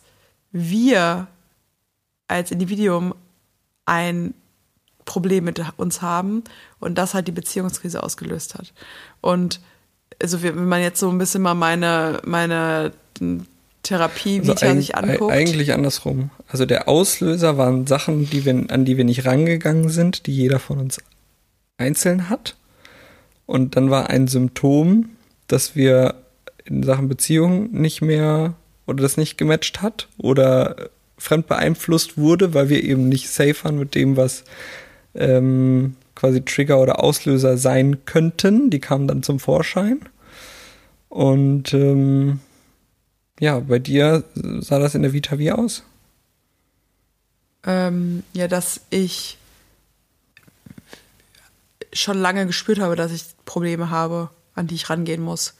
wir als Individuum ein Problem mit uns haben und das halt die Beziehungskrise ausgelöst hat. Und also wenn man jetzt so ein bisschen mal meine, meine Therapie, also Vita sich anguckt. Eigentlich andersrum. Also der Auslöser waren Sachen, die wir, an die wir nicht rangegangen sind, die jeder von uns einzeln hat. Und dann war ein Symptom, dass wir in Sachen Beziehung nicht mehr oder das nicht gematcht hat oder fremd beeinflusst wurde, weil wir eben nicht safe waren mit dem, was ähm, quasi Trigger oder Auslöser sein könnten. Die kamen dann zum Vorschein. Und ähm, ja, bei dir sah das in der Vita wie aus? Ähm, ja, dass ich schon lange gespürt habe, dass ich Probleme habe, an die ich rangehen muss.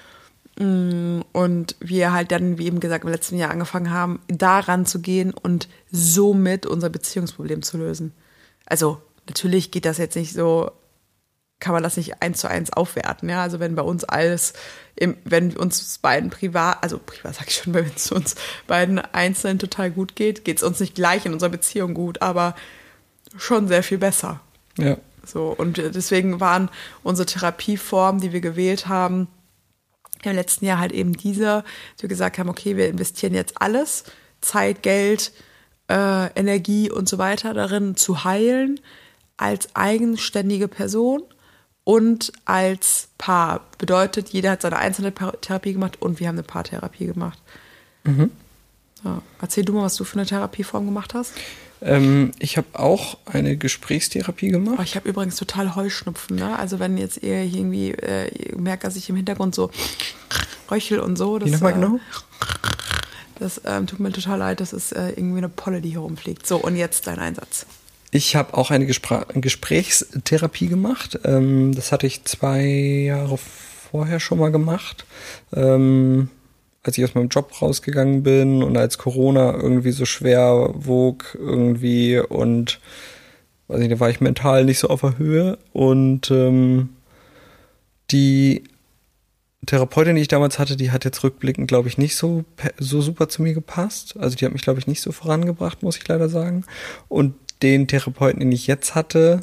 Und wir halt dann, wie eben gesagt, im letzten Jahr angefangen haben, da ranzugehen und somit unser Beziehungsproblem zu lösen. Also natürlich geht das jetzt nicht so, kann man das nicht eins zu eins aufwerten. Ja? Also wenn bei uns alles, im, wenn uns beiden privat, also privat sag ich schon, wenn es uns beiden einzeln total gut geht, geht es uns nicht gleich in unserer Beziehung gut, aber schon sehr viel besser. Ja. So, und deswegen waren unsere Therapieformen, die wir gewählt haben, im letzten Jahr halt eben diese, dass wir gesagt haben, okay, wir investieren jetzt alles, Zeit, Geld, äh, Energie und so weiter darin zu heilen, als eigenständige Person und als Paar. Bedeutet, jeder hat seine einzelne Therapie gemacht und wir haben eine Paartherapie gemacht. Mhm. Ja. Erzähl du mal, was du für eine Therapieform gemacht hast. Ähm, ich habe auch eine Gesprächstherapie gemacht. Oh, ich habe übrigens total Heuschnupfen. Ne? Also wenn jetzt ihr irgendwie äh, merkt, dass ich im Hintergrund so röchel und so. Das, Wie nochmal äh, genau? Das ähm, tut mir total leid. Das ist äh, irgendwie eine Polle, die hier rumfliegt. So, und jetzt dein Einsatz. Ich habe auch eine Gespr- Gesprächstherapie gemacht. Ähm, das hatte ich zwei Jahre vorher schon mal gemacht. Ähm, als ich aus meinem Job rausgegangen bin und als Corona irgendwie so schwer wog irgendwie und weiß nicht, da war ich mental nicht so auf der Höhe und ähm, die Therapeutin, die ich damals hatte, die hat jetzt rückblickend, glaube ich, nicht so so super zu mir gepasst. Also die hat mich, glaube ich, nicht so vorangebracht, muss ich leider sagen. Und den Therapeuten, den ich jetzt hatte,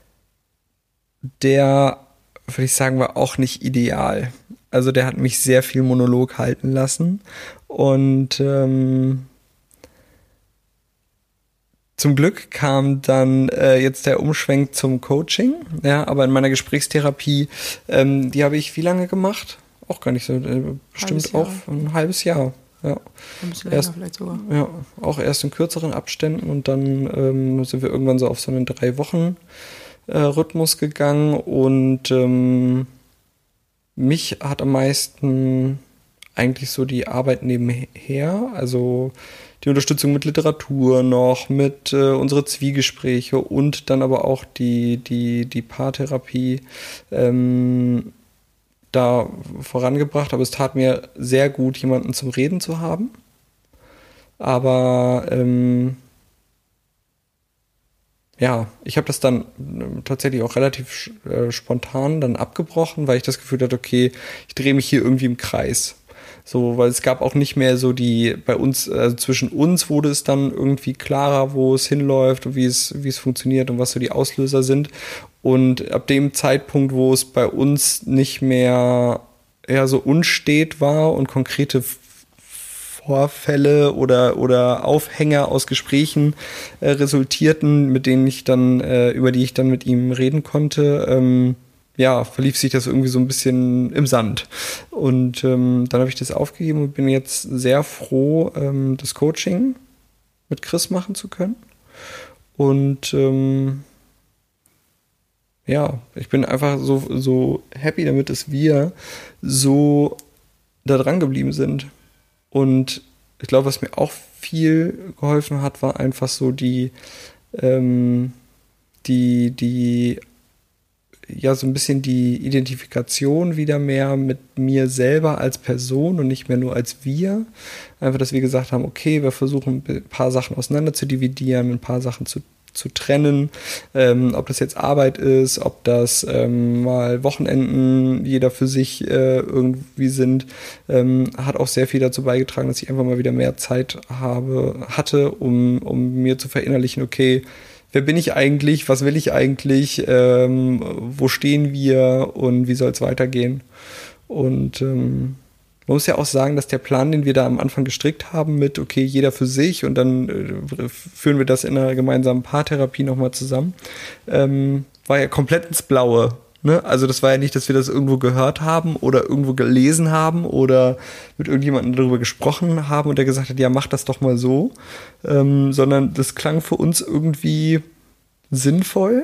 der, würde ich sagen, war auch nicht ideal. Also der hat mich sehr viel Monolog halten lassen und ähm, zum Glück kam dann äh, jetzt der Umschwenk zum Coaching, ja, aber in meiner Gesprächstherapie, ähm, die habe ich wie lange gemacht? Auch gar nicht so, äh, bestimmt auch ein halbes Jahr. Ja. Ein bisschen erst, länger vielleicht sogar. Ja, auch erst in kürzeren Abständen und dann ähm, sind wir irgendwann so auf so einen drei Wochen äh, Rhythmus gegangen und ähm, mich hat am meisten eigentlich so die Arbeit nebenher, also die Unterstützung mit Literatur noch, mit äh, unsere Zwiegespräche und dann aber auch die, die, die Paartherapie ähm, da vorangebracht. Aber es tat mir sehr gut, jemanden zum Reden zu haben. Aber ähm, ja, ich habe das dann tatsächlich auch relativ äh, spontan dann abgebrochen, weil ich das Gefühl hatte, okay, ich drehe mich hier irgendwie im Kreis. So, weil es gab auch nicht mehr so die, bei uns, also zwischen uns wurde es dann irgendwie klarer, wo es hinläuft und wie es, wie es funktioniert und was so die Auslöser sind. Und ab dem Zeitpunkt, wo es bei uns nicht mehr ja, so unstet war und konkrete Vorfälle oder, oder Aufhänger aus Gesprächen äh, resultierten, mit denen ich dann, äh, über die ich dann mit ihm reden konnte, ähm, ja, verlief sich das irgendwie so ein bisschen im Sand. Und ähm, dann habe ich das aufgegeben und bin jetzt sehr froh, ähm, das Coaching mit Chris machen zu können. Und ähm, ja, ich bin einfach so, so happy damit, dass wir so da dran geblieben sind. Und ich glaube, was mir auch viel geholfen hat, war einfach so die, ähm, die, die ja so ein bisschen die Identifikation wieder mehr mit mir selber als Person und nicht mehr nur als wir. Einfach, dass wir gesagt haben, okay, wir versuchen ein paar Sachen auseinander zu dividieren, ein paar Sachen zu, zu trennen. Ähm, ob das jetzt Arbeit ist, ob das ähm, mal Wochenenden jeder für sich äh, irgendwie sind, ähm, hat auch sehr viel dazu beigetragen, dass ich einfach mal wieder mehr Zeit habe, hatte, um, um mir zu verinnerlichen, okay, wer bin ich eigentlich, was will ich eigentlich, ähm, wo stehen wir und wie soll es weitergehen? Und ähm, man muss ja auch sagen, dass der Plan, den wir da am Anfang gestrickt haben mit, okay, jeder für sich und dann äh, führen wir das in einer gemeinsamen Paartherapie nochmal zusammen, ähm, war ja komplett ins Blaue. Ne? Also das war ja nicht, dass wir das irgendwo gehört haben oder irgendwo gelesen haben oder mit irgendjemandem darüber gesprochen haben und der gesagt hat, ja, mach das doch mal so, ähm, sondern das klang für uns irgendwie sinnvoll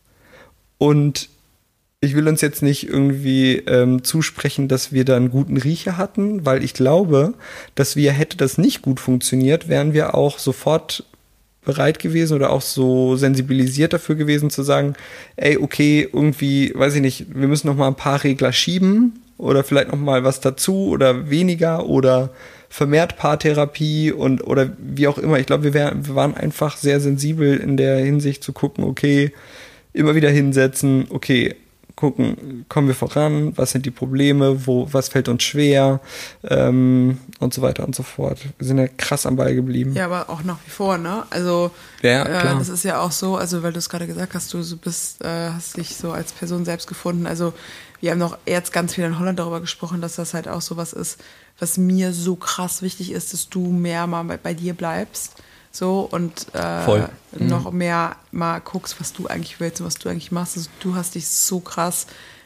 und ich will uns jetzt nicht irgendwie ähm, zusprechen, dass wir da einen guten Riecher hatten, weil ich glaube, dass wir, hätte das nicht gut funktioniert, wären wir auch sofort bereit gewesen oder auch so sensibilisiert dafür gewesen zu sagen, ey, okay, irgendwie, weiß ich nicht, wir müssen noch mal ein paar Regler schieben oder vielleicht noch mal was dazu oder weniger oder vermehrt Paartherapie und oder wie auch immer. Ich glaube, wir, wär, wir waren einfach sehr sensibel in der Hinsicht zu gucken, okay, immer wieder hinsetzen, okay, gucken, kommen wir voran, was sind die Probleme, wo, was fällt uns schwer ähm, und so weiter und so fort. Wir sind ja krass am Ball geblieben. Ja, aber auch nach wie vor, ne? Also ja, klar. Äh, das ist ja auch so, also weil du es gerade gesagt hast, du bist, äh, hast dich so als Person selbst gefunden. Also wir haben noch jetzt ganz viel in Holland darüber gesprochen, dass das halt auch sowas ist, was mir so krass wichtig ist, dass du mehr mal bei, bei dir bleibst. So und äh, Voll. noch Mhm. mehr mal guckst, was du eigentlich willst und was du eigentlich machst. Also, du hast dich so krass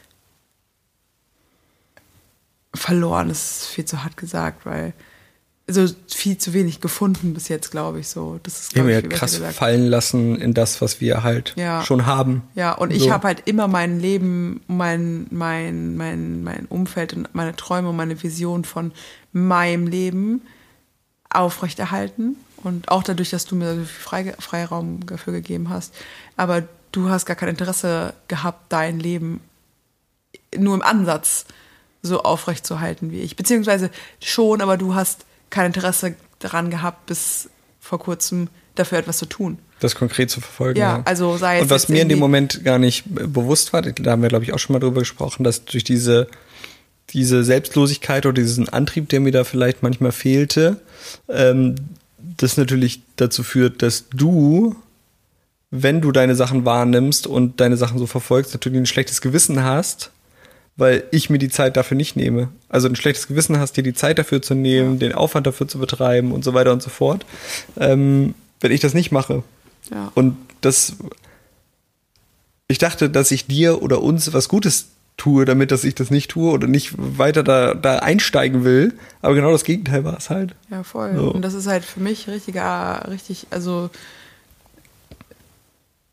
verloren, das ist viel zu hart gesagt, weil also viel zu wenig gefunden bis jetzt, glaube ich, so. Das ist, Wir haben glaub ja ich, viel besser krass gesagt. fallen lassen in das, was wir halt Ja. schon haben. Ja, und ich So. habe halt immer mein Leben, mein, mein, mein, mein Umfeld und meine Träume und meine Vision von meinem Leben aufrechterhalten. Und auch dadurch, dass du mir so viel Freige- Freiraum dafür gegeben hast. Aber du hast gar kein Interesse gehabt, dein Leben nur im Ansatz so aufrechtzuerhalten wie ich. Beziehungsweise schon, aber du hast kein Interesse daran gehabt, bis vor kurzem dafür etwas zu tun. Das konkret zu verfolgen. Ja, also sei es Und was jetzt mir in dem irgendwie- Moment gar nicht äh, bewusst war, da haben wir, glaube ich, auch schon mal drüber gesprochen, dass durch diese, diese Selbstlosigkeit oder diesen Antrieb, der mir da vielleicht manchmal fehlte, ähm, das natürlich dazu führt, dass du, wenn du deine Sachen wahrnimmst und deine Sachen so verfolgst, natürlich ein schlechtes Gewissen hast, weil ich mir die Zeit dafür nicht nehme. Also ein schlechtes Gewissen hast, dir die Zeit dafür zu nehmen, den Aufwand dafür zu betreiben und so weiter und so fort, ähm, wenn ich das nicht mache. Ja. Und das, ich dachte, dass ich dir oder uns was Gutes tue, damit dass ich das nicht tue oder nicht weiter da, da einsteigen will. Aber genau das Gegenteil war es halt. Ja, voll. So. Und das ist halt für mich richtiger, richtig, also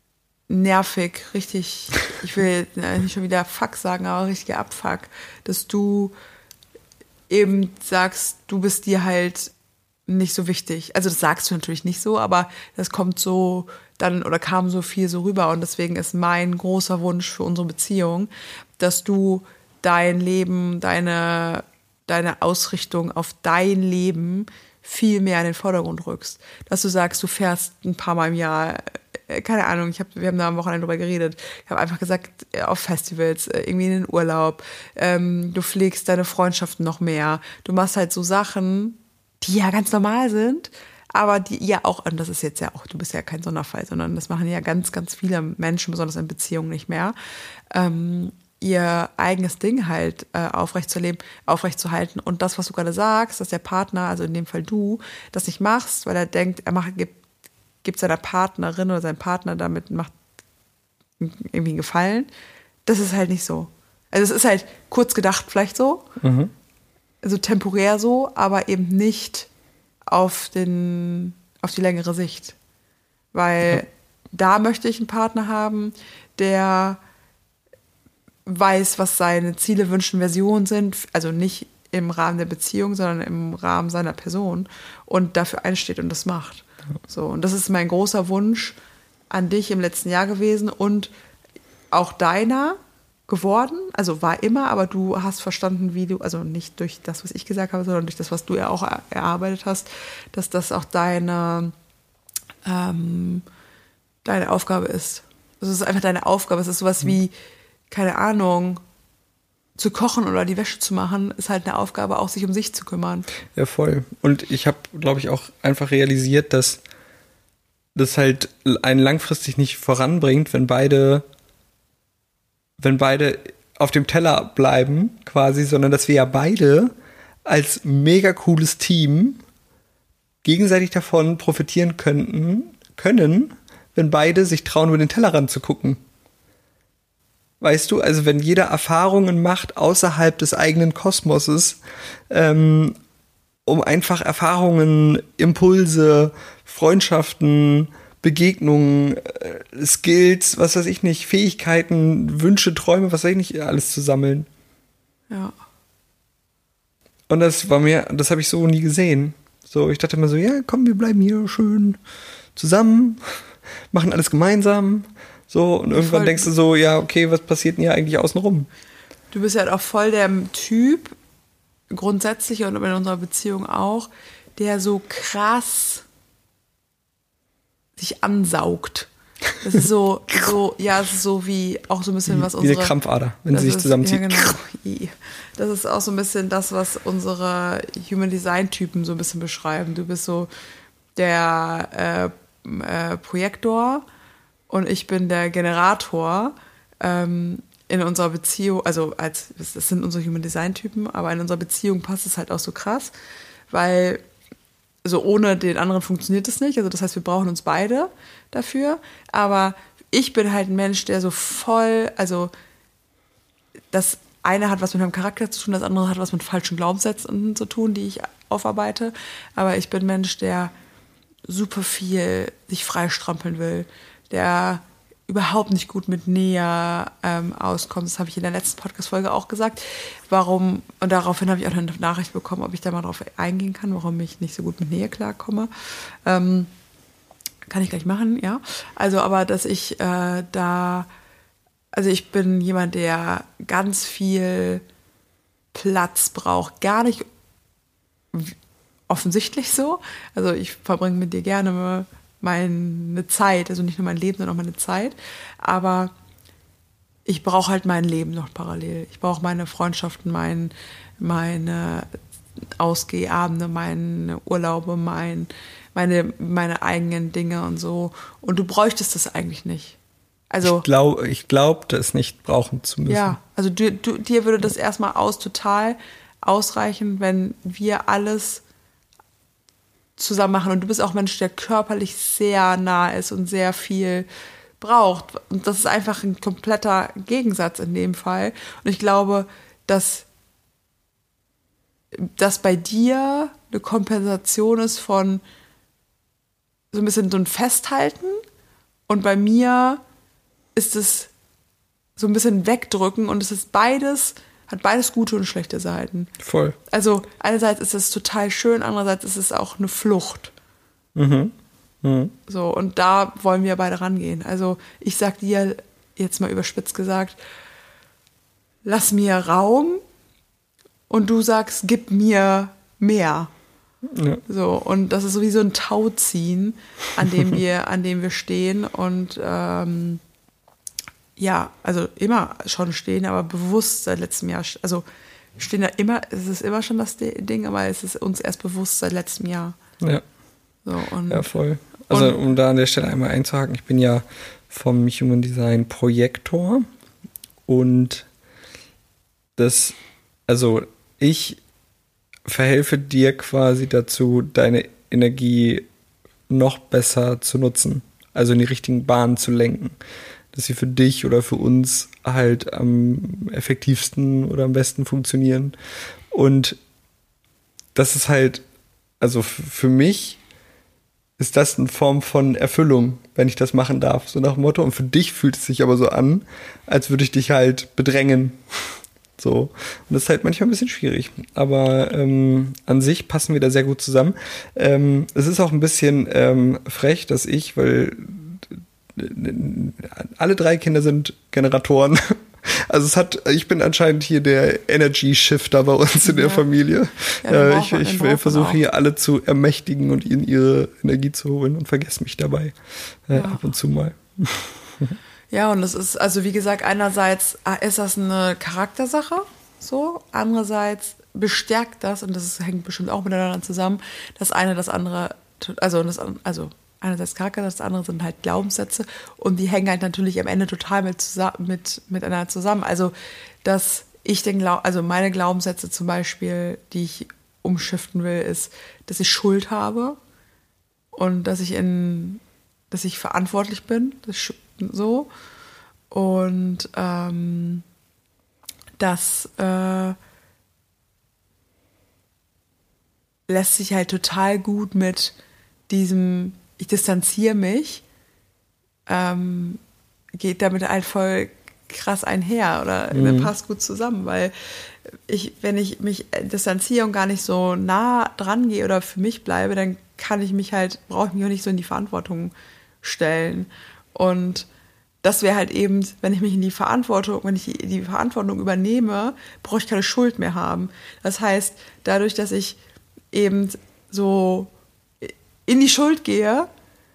nervig, richtig, ich will nicht schon wieder Fuck sagen, aber richtiger Abfuck, dass du eben sagst, du bist dir halt nicht so wichtig. Also das sagst du natürlich nicht so, aber das kommt so dann oder kam so viel so rüber und deswegen ist mein großer Wunsch für unsere Beziehung, dass du dein Leben, deine, deine Ausrichtung auf dein Leben viel mehr in den Vordergrund rückst. Dass du sagst, du fährst ein paar Mal im Jahr, keine Ahnung, ich hab, wir haben da am Wochenende drüber geredet, ich habe einfach gesagt, auf Festivals, irgendwie in den Urlaub, ähm, du pflegst deine Freundschaften noch mehr, du machst halt so Sachen, die ja ganz normal sind, aber die ja auch, und das ist jetzt ja auch, du bist ja kein Sonderfall, sondern das machen ja ganz, ganz viele Menschen, besonders in Beziehungen nicht mehr, ähm, ihr eigenes Ding halt äh, aufrechtzuerleben, aufrechtzuhalten. Und das, was du gerade sagst, dass der Partner, also in dem Fall du, das nicht machst, weil er denkt, er macht, gibt, gibt seiner Partnerin oder seinem Partner damit, macht irgendwie einen Gefallen, das ist halt nicht so. Also es ist halt kurz gedacht vielleicht so, mhm. also temporär so, aber eben nicht auf den, auf die längere Sicht. Weil ja. da möchte ich einen Partner haben, der weiß, was seine Ziele, Wünsche, Versionen sind, also nicht im Rahmen der Beziehung, sondern im Rahmen seiner Person und dafür einsteht und das macht. Ja. So, und das ist mein großer Wunsch an dich im letzten Jahr gewesen und auch deiner geworden, also war immer, aber du hast verstanden, wie du, also nicht durch das, was ich gesagt habe, sondern durch das, was du ja auch erarbeitet hast, dass das auch deine, ähm, deine Aufgabe ist. Also es ist einfach deine Aufgabe. Es ist sowas wie, keine Ahnung, zu kochen oder die Wäsche zu machen, ist halt eine Aufgabe, auch sich um sich zu kümmern. Ja, voll. Und ich habe, glaube ich, auch einfach realisiert, dass das halt einen langfristig nicht voranbringt, wenn beide wenn beide auf dem Teller bleiben, quasi, sondern dass wir ja beide als mega cooles Team gegenseitig davon profitieren könnten, können, wenn beide sich trauen, über den Tellerrand zu gucken. Weißt du, also wenn jeder Erfahrungen macht außerhalb des eigenen Kosmoses, ähm, um einfach Erfahrungen, Impulse, Freundschaften, Begegnungen, äh, Skills, was weiß ich nicht, Fähigkeiten, Wünsche, Träume, was weiß ich nicht, alles zu sammeln. Ja. Und das war mir, das habe ich so nie gesehen. So, ich dachte immer so, ja, komm, wir bleiben hier schön zusammen, machen alles gemeinsam. So, und irgendwann voll, denkst du so, ja, okay, was passiert denn hier eigentlich außenrum? Du bist halt auch voll der Typ, grundsätzlich und in unserer Beziehung auch, der so krass sich ansaugt. Das ist so, so, ja, es ist so wie, auch so ein bisschen was unsere... Wie eine Krampfader, wenn sie sich ist, zusammenzieht. Ja, genau. Das ist auch so ein bisschen das, was unsere Human Design Typen so ein bisschen beschreiben. Du bist so der äh, äh, Projektor und ich bin der Generator ähm, in unserer Beziehung, also als, das sind unsere Human Design Typen, aber in unserer Beziehung passt es halt auch so krass, weil also ohne den anderen funktioniert es nicht. Also das heißt, wir brauchen uns beide dafür. Aber ich bin halt ein Mensch, der so voll, also das eine hat was mit meinem Charakter zu tun, das andere hat was mit falschen Glaubenssätzen zu tun, die ich aufarbeite. Aber ich bin ein Mensch, der super viel sich freistrampeln will, der überhaupt nicht gut mit Nähe ähm, auskommt. Das habe ich in der letzten Podcast-Folge auch gesagt. Warum, und daraufhin habe ich auch eine Nachricht bekommen, ob ich da mal drauf eingehen kann, warum ich nicht so gut mit Nähe klarkomme. Ähm, kann ich gleich machen, ja. Also, aber dass ich äh, da, also ich bin jemand, der ganz viel Platz braucht. Gar nicht offensichtlich so. Also ich verbringe mit dir gerne meine Zeit, also nicht nur mein Leben, sondern auch meine Zeit. Aber ich brauche halt mein Leben noch parallel. Ich brauche meine Freundschaften, mein, meine Ausgehabende, meine Urlaube, mein, meine, meine eigenen Dinge und so. Und du bräuchtest das eigentlich nicht. Also, ich glaube, ich glaub, das nicht brauchen zu müssen. Ja, also du, du, dir würde das erstmal aus total ausreichen, wenn wir alles zusammen machen. Und du bist auch ein Mensch, der körperlich sehr nah ist und sehr viel braucht. Und das ist einfach ein kompletter Gegensatz in dem Fall. Und ich glaube, dass das bei dir eine Kompensation ist von so ein bisschen so ein Festhalten und bei mir ist es so ein bisschen wegdrücken und es ist beides, hat beides gute und schlechte Seiten. Voll. Also einerseits ist es total schön, andererseits ist es auch eine Flucht. Mhm. Mhm. So, und da wollen wir beide rangehen. Also ich sag dir, jetzt mal überspitzt gesagt, lass mir Raum und du sagst, gib mir mehr. Ja. So, und das ist so wie so ein Tauziehen, an dem wir, an dem wir stehen und ähm, ja, also immer schon stehen, aber bewusst seit letztem Jahr, also stehen da immer, es ist immer schon das Ding, aber es ist uns erst bewusst seit letztem Jahr. Ja. So, und, Ja, voll. Also und, um da an der Stelle einmal einzuhaken, ich bin ja vom Human Design Projektor und das, also ich verhelfe dir quasi dazu, deine Energie noch besser zu nutzen, also in die richtigen Bahnen zu lenken, dass sie für dich oder für uns halt am effektivsten oder am besten funktionieren. Und das ist halt, also f- für mich ist das eine Form von Erfüllung, wenn ich das machen darf, so nach dem Motto. Und für dich fühlt es sich aber so an, als würde ich dich halt bedrängen. So. Und das ist halt manchmal ein bisschen schwierig. Aber ähm, an sich passen wir da sehr gut zusammen. Ähm, es ist auch ein bisschen ähm, frech, dass ich, weil alle drei Kinder sind Generatoren. Also es hat, ich bin anscheinend hier der Energy Shifter bei uns in der Ja. Familie. Ja, den äh, braucht ich man- ich den braucht man versuche auch. hier alle zu ermächtigen und ihnen ihre Energie zu holen und vergesse mich dabei äh, Ja. ab und zu mal. Ja, und das ist, also wie gesagt, einerseits ist das eine Charaktersache, so, andererseits bestärkt das, und das ist, hängt bestimmt auch miteinander zusammen, das eine, das andere, also, das, also einerseits Charakter, das andere sind halt Glaubenssätze und die hängen halt natürlich am Ende total mit, zusa- mit miteinander zusammen. Also, dass ich den Glaub, also meine Glaubenssätze zum Beispiel, die ich umschiften will, ist, dass ich Schuld habe und dass ich in, dass ich verantwortlich bin, das sch- so, und ähm, das äh, lässt sich halt total gut mit diesem, ich distanziere mich, ähm, geht damit halt voll krass einher oder Mhm. passt gut zusammen, weil ich, wenn ich mich distanziere und gar nicht so nah dran gehe oder für mich bleibe, dann kann ich mich halt, brauche ich mich auch nicht so in die Verantwortung stellen. Und das wäre halt eben, wenn ich mich in die Verantwortung, wenn ich die Verantwortung übernehme, brauche ich keine Schuld mehr haben. Das heißt, dadurch, dass ich eben so in die Schuld gehe,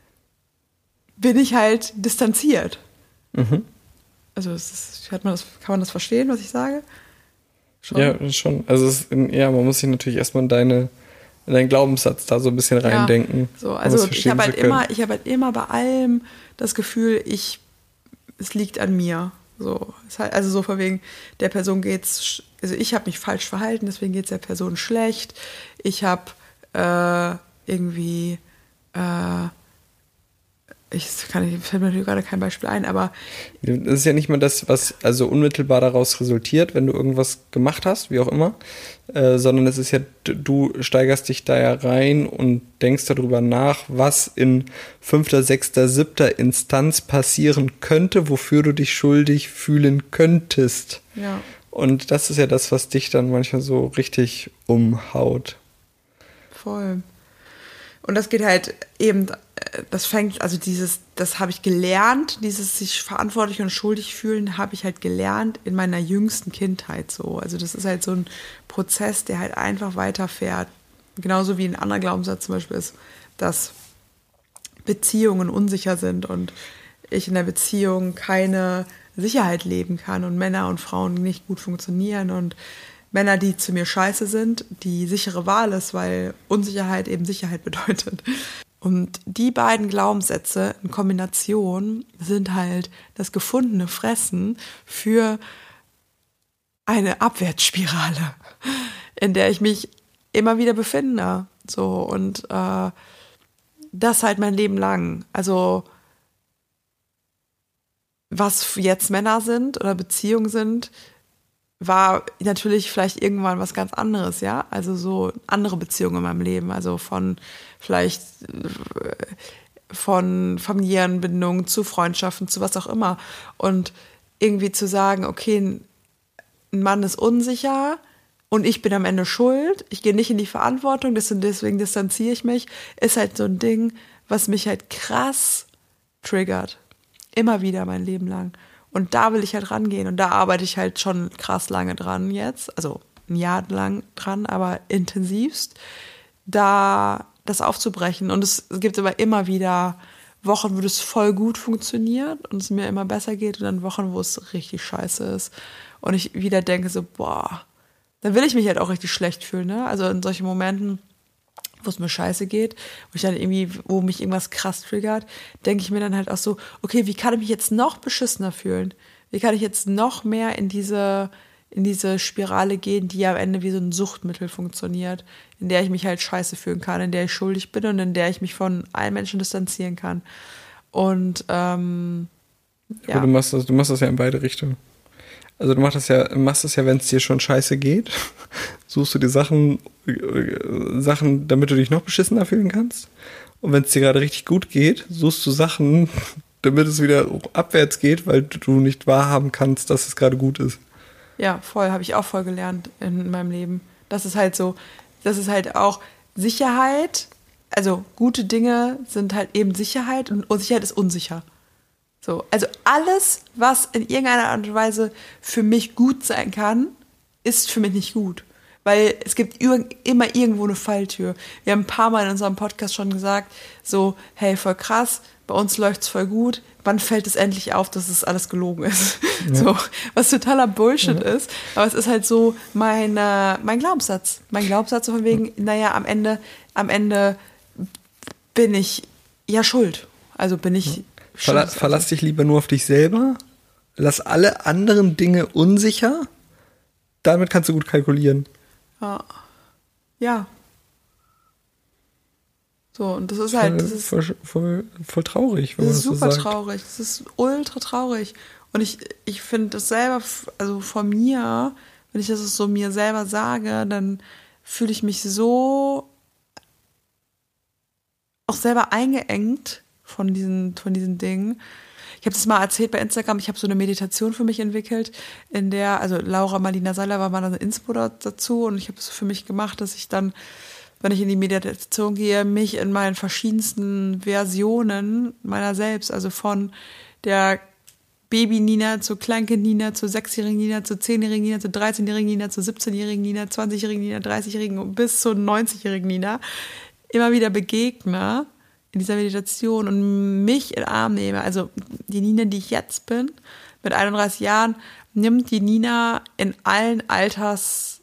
bin ich halt distanziert. Mhm. Also es ist, hat man das, kann man das verstehen, was ich sage? Schon? Ja, schon. Also es ist, ja, man muss sich natürlich erstmal in deine in deinen Glaubenssatz da so ein bisschen Ja, reindenken. so, um also es ich verstehen habe halt zu können. immer, ich habe halt immer bei allem das Gefühl, ich, es liegt an mir. So, es halt, also so von wegen, der Person geht's, also ich habe mich falsch verhalten, deswegen geht's der Person schlecht. Ich habe äh, irgendwie, äh, ich kann nicht, fällt mir natürlich gerade kein Beispiel ein, aber Das ist ja nicht mal das, was also unmittelbar daraus resultiert, wenn du irgendwas gemacht hast, wie auch immer, äh, sondern es ist ja, du steigerst dich da ja rein und denkst darüber nach, was in fünfter, sechster, siebter Instanz passieren könnte, wofür du dich schuldig fühlen könntest. ja. Und das ist ja das, was dich dann manchmal so richtig umhaut. Voll. Und das geht halt eben, äh, das fängt, also dieses, das habe ich gelernt, dieses sich verantwortlich und schuldig fühlen, habe ich halt gelernt in meiner jüngsten Kindheit so. Also das ist halt so ein Prozess, der halt einfach weiterfährt. Genauso wie ein anderer Glaubenssatz zum Beispiel ist, dass Beziehungen unsicher sind und ich in der Beziehung keine Sicherheit leben kann und Männer und Frauen nicht gut funktionieren und Männer, die zu mir scheiße sind, die sichere Wahl ist, weil Unsicherheit eben Sicherheit bedeutet. Und die beiden Glaubenssätze in Kombination sind halt das gefundene Fressen für eine Abwärtsspirale, in der ich mich immer wieder befinde. So, und äh, das halt mein Leben lang. Also was jetzt Männer sind oder Beziehungen sind, war natürlich vielleicht irgendwann was ganz anderes, ja, also so andere Beziehungen in meinem Leben, also von vielleicht von familiären Bindungen zu Freundschaften, zu was auch immer. Und irgendwie zu sagen, okay, ein Mann ist unsicher und ich bin am Ende schuld, ich gehe nicht in die Verantwortung, deswegen distanziere ich mich, ist halt so ein Ding, was mich halt krass triggert. Immer wieder mein Leben lang. Und da will ich halt rangehen und da arbeite ich halt schon krass lange dran jetzt, also ein Jahr lang dran, aber intensivst, da das aufzubrechen. Und es, es gibt aber immer wieder Wochen, wo das voll gut funktioniert und es mir immer besser geht und dann Wochen, wo es richtig scheiße ist. Und ich wieder denke so, boah, dann will ich mich halt auch richtig schlecht fühlen, ne? Also in solchen Momenten, wo es mir scheiße geht, wo ich dann irgendwie, wo mich irgendwas krass triggert, denke ich mir dann halt auch so, okay, wie kann ich mich jetzt noch beschissener fühlen? Wie kann ich jetzt noch mehr in diese, in diese Spirale gehen, die ja am Ende wie so ein Suchtmittel funktioniert, in der ich mich halt scheiße fühlen kann, in der ich schuldig bin und in der ich mich von allen Menschen distanzieren kann. Und ähm, ja. Aber du machst das, du machst das ja in beide Richtungen. Also du machst das ja, machst das ja, wenn es dir schon scheiße geht, suchst du dir Sachen, Sachen, damit du dich noch beschissener fühlen kannst. Und wenn es dir gerade richtig gut geht, suchst du Sachen, damit es wieder abwärts geht, weil du nicht wahrhaben kannst, dass es gerade gut ist. Ja, voll, habe ich auch voll gelernt in meinem Leben. Das ist halt so, das ist halt auch Sicherheit, also gute Dinge sind halt eben Sicherheit und Unsicherheit ist unsicher. So, also alles, was in irgendeiner Art und Weise für mich gut sein kann, ist für mich nicht gut. Weil es gibt immer irgendwo eine Falltür. Wir haben ein paar Mal in unserem Podcast schon gesagt, so, hey, voll krass, bei uns läuft's voll gut. Wann fällt es endlich auf, dass es alles gelogen ist? Ja. So, was totaler Bullshit ja. ist. Aber es ist halt so mein, äh, mein Glaubenssatz. Mein Glaubenssatz von wegen, naja, am Ende, am Ende bin ich ja schuld. Also bin ich... Ja. Verla- verlass dich lieber nur auf dich selber. Lass alle anderen Dinge unsicher. Damit kannst du gut kalkulieren. Ja. Ja. So, und das ist voll, halt... Das ist voll, voll, voll traurig, wenn das man ist das so super sagt. traurig. Das ist ultra traurig. Und ich, ich finde das selber, also von mir, wenn ich das so mir selber sage, dann fühle ich mich so auch selber eingeengt von diesen, von diesen Dingen. Ich habe das mal erzählt bei Instagram, ich habe so eine Meditation für mich entwickelt, in der, also Laura Marlina Seiler war mal eine Inspo dazu und ich habe es für mich gemacht, dass ich dann, wenn ich in die Meditation gehe, mich in meinen verschiedensten Versionen meiner selbst, also von der Baby-Nina zu Kleinkind-Nina, zu sechsjährigen Nina, zu zehnjährigen Nina, zu dreizehnjährigen Nina, zu siebzehnjährigen Nina, zwanzigjährigen Nina, dreißigjährigen und bis zu neunzigjährigen Nina immer wieder begegne in dieser Meditation und mich in den Arm nehme. Also die Nina, die ich jetzt bin, mit einunddreißig Jahren, nimmt die Nina in allen Altersstufen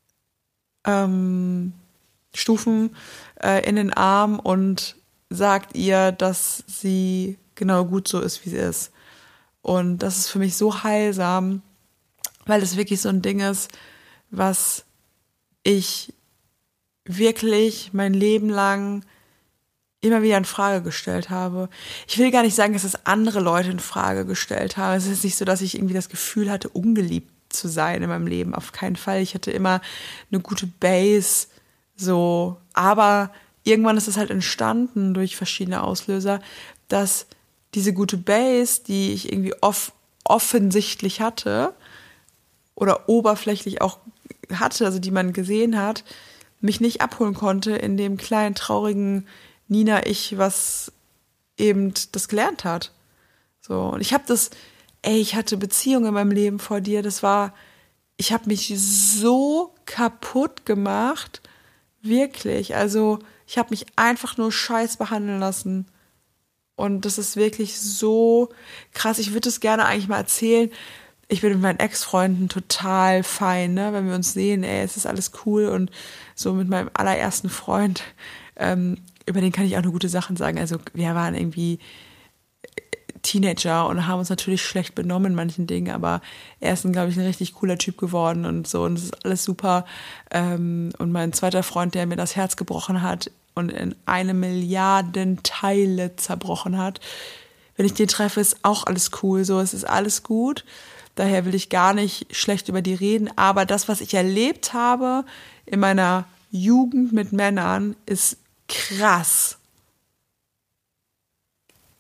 ähm, äh, in den Arm und sagt ihr, dass sie genau gut so ist, wie sie ist. Und das ist für mich so heilsam, weil das wirklich so ein Ding ist, was ich wirklich mein Leben lang immer wieder in Frage gestellt habe. Ich will gar nicht sagen, dass es andere Leute in Frage gestellt haben. Es ist nicht so, dass ich irgendwie das Gefühl hatte, ungeliebt zu sein in meinem Leben. Auf keinen Fall. Ich hatte immer eine gute Base, so. Aber irgendwann ist es halt entstanden durch verschiedene Auslöser, dass diese gute Base, die ich irgendwie off- offensichtlich hatte oder oberflächlich auch hatte, also die man gesehen hat, mich nicht abholen konnte in dem kleinen, traurigen Nina-Ich, was eben das gelernt hat. So, und ich habe das, ey, ich hatte Beziehungen in meinem Leben vor dir, das war, ich habe mich so kaputt gemacht, wirklich, also ich habe mich einfach nur scheiß behandeln lassen. Und das ist wirklich so krass. Ich würde es gerne eigentlich mal erzählen. Ich bin mit meinen Ex-Freunden total fein, ne? Wenn wir uns sehen, ey, es ist alles cool. Und so mit meinem allerersten Freund, ähm, über den kann ich auch nur gute Sachen sagen. Also wir waren irgendwie Teenager und haben uns natürlich schlecht benommen in manchen Dingen, aber er ist, glaube ich, ein richtig cooler Typ geworden und so. Und es ist alles super. Ähm, und mein zweiter Freund, der mir das Herz gebrochen hat, und in eine Milliarden Teile zerbrochen hat. Wenn ich den treffe, ist auch alles cool. So, es ist alles gut. Daher will ich gar nicht schlecht über die reden. Aber das, was ich erlebt habe in meiner Jugend mit Männern, ist krass.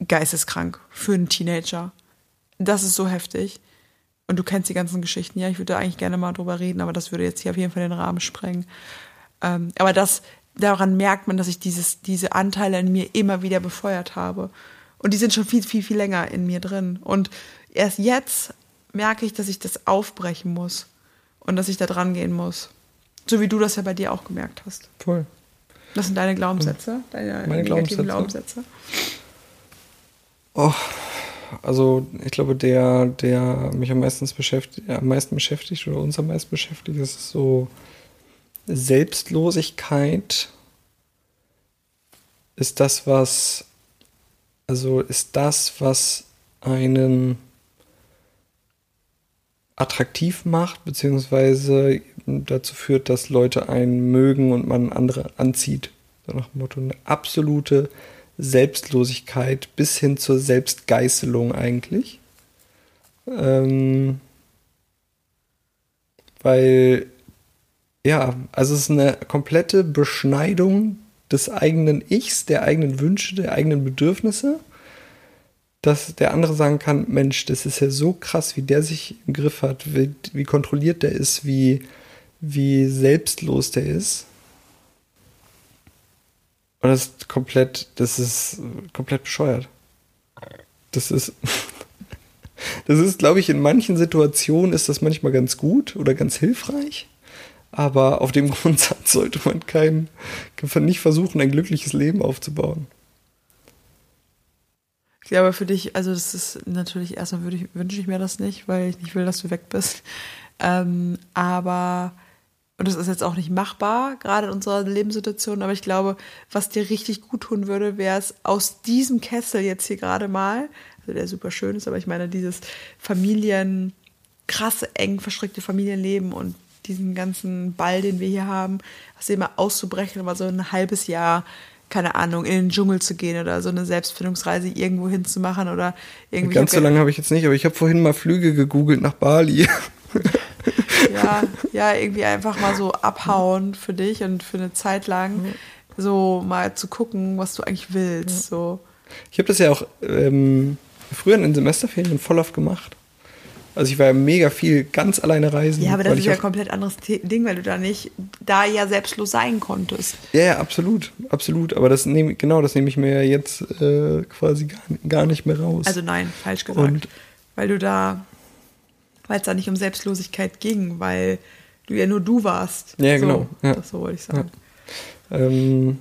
geisteskrank für einen Teenager. Das ist so heftig. Und du kennst die ganzen Geschichten. Ja, ich würde da eigentlich gerne mal drüber reden, aber das würde jetzt hier auf jeden Fall den Rahmen sprengen. Ähm, aber das, daran merkt man, dass ich dieses, diese Anteile in mir immer wieder befeuert habe. Und die sind schon viel, viel, viel länger in mir drin. Und erst jetzt merke ich, dass ich das aufbrechen muss. Und dass ich da dran gehen muss. So wie du das ja bei dir auch gemerkt hast. Voll. Das sind deine Glaubenssätze, deine Meine negativen Glaubenssätze. Glaubenssätze. Oh, also ich glaube, der, der mich am meisten beschäftigt, am meisten beschäftigt oder uns am meisten beschäftigt, ist so Selbstlosigkeit. Ist das, was, also ist das, was einen attraktiv macht, beziehungsweise dazu führt, dass Leute einen mögen und man andere anzieht. So nach dem Motto, eine absolute Selbstlosigkeit bis hin zur Selbstgeißelung eigentlich. Ähm, weil, ja, also es ist eine komplette Beschneidung des eigenen Ichs, der eigenen Wünsche, der eigenen Bedürfnisse, dass der andere sagen kann, Mensch, das ist ja so krass, wie der sich im Griff hat, wie, wie kontrolliert der ist, wie, wie selbstlos der ist. Und das ist komplett, das ist komplett bescheuert. Das ist, das ist, glaube ich, in manchen Situationen ist das manchmal ganz gut oder ganz hilfreich. Aber auf dem Grundsatz sollte man kein, nicht versuchen, ein glückliches Leben aufzubauen. Ich glaube für dich, also das ist natürlich, erstmal würde ich, wünsche ich mir das nicht, weil ich nicht will, dass du weg bist. Ähm, aber, und das ist jetzt auch nicht machbar, gerade in unserer Lebenssituation, aber ich glaube, was dir richtig gut tun würde, wäre es aus diesem Kessel jetzt hier gerade mal, also der super schön ist, aber ich meine dieses Familien, krasse, eng verstrickte Familienleben und diesen ganzen Ball, den wir hier haben, aus dem mal auszubrechen, aber so ein halbes Jahr, keine Ahnung, in den Dschungel zu gehen oder so eine Selbstfindungsreise irgendwo hinzumachen oder irgendwie. Ganz so lange habe ich jetzt nicht, aber ich habe vorhin mal Flüge gegoogelt nach Bali. Ja, ja, irgendwie einfach mal so abhauen für dich und für eine Zeit lang so mal zu gucken, was du eigentlich willst. So. Ich habe das ja auch ähm, früher in den Semesterferien voll oft gemacht. Also ich war ja mega viel ganz alleine reisen. Ja, aber das ist ja ein komplett anderes Ding, weil du da nicht, da ja selbstlos sein konntest. Ja, ja, absolut, absolut. Aber das nehme genau, das nehme ich mir ja jetzt äh, quasi gar, gar nicht mehr raus. Also nein, falsch gesagt. Und weil du da, weil es da nicht um Selbstlosigkeit ging, weil du ja nur du warst. Ja, so, genau. Ja. Das so wollte ich sagen. Ja, ähm,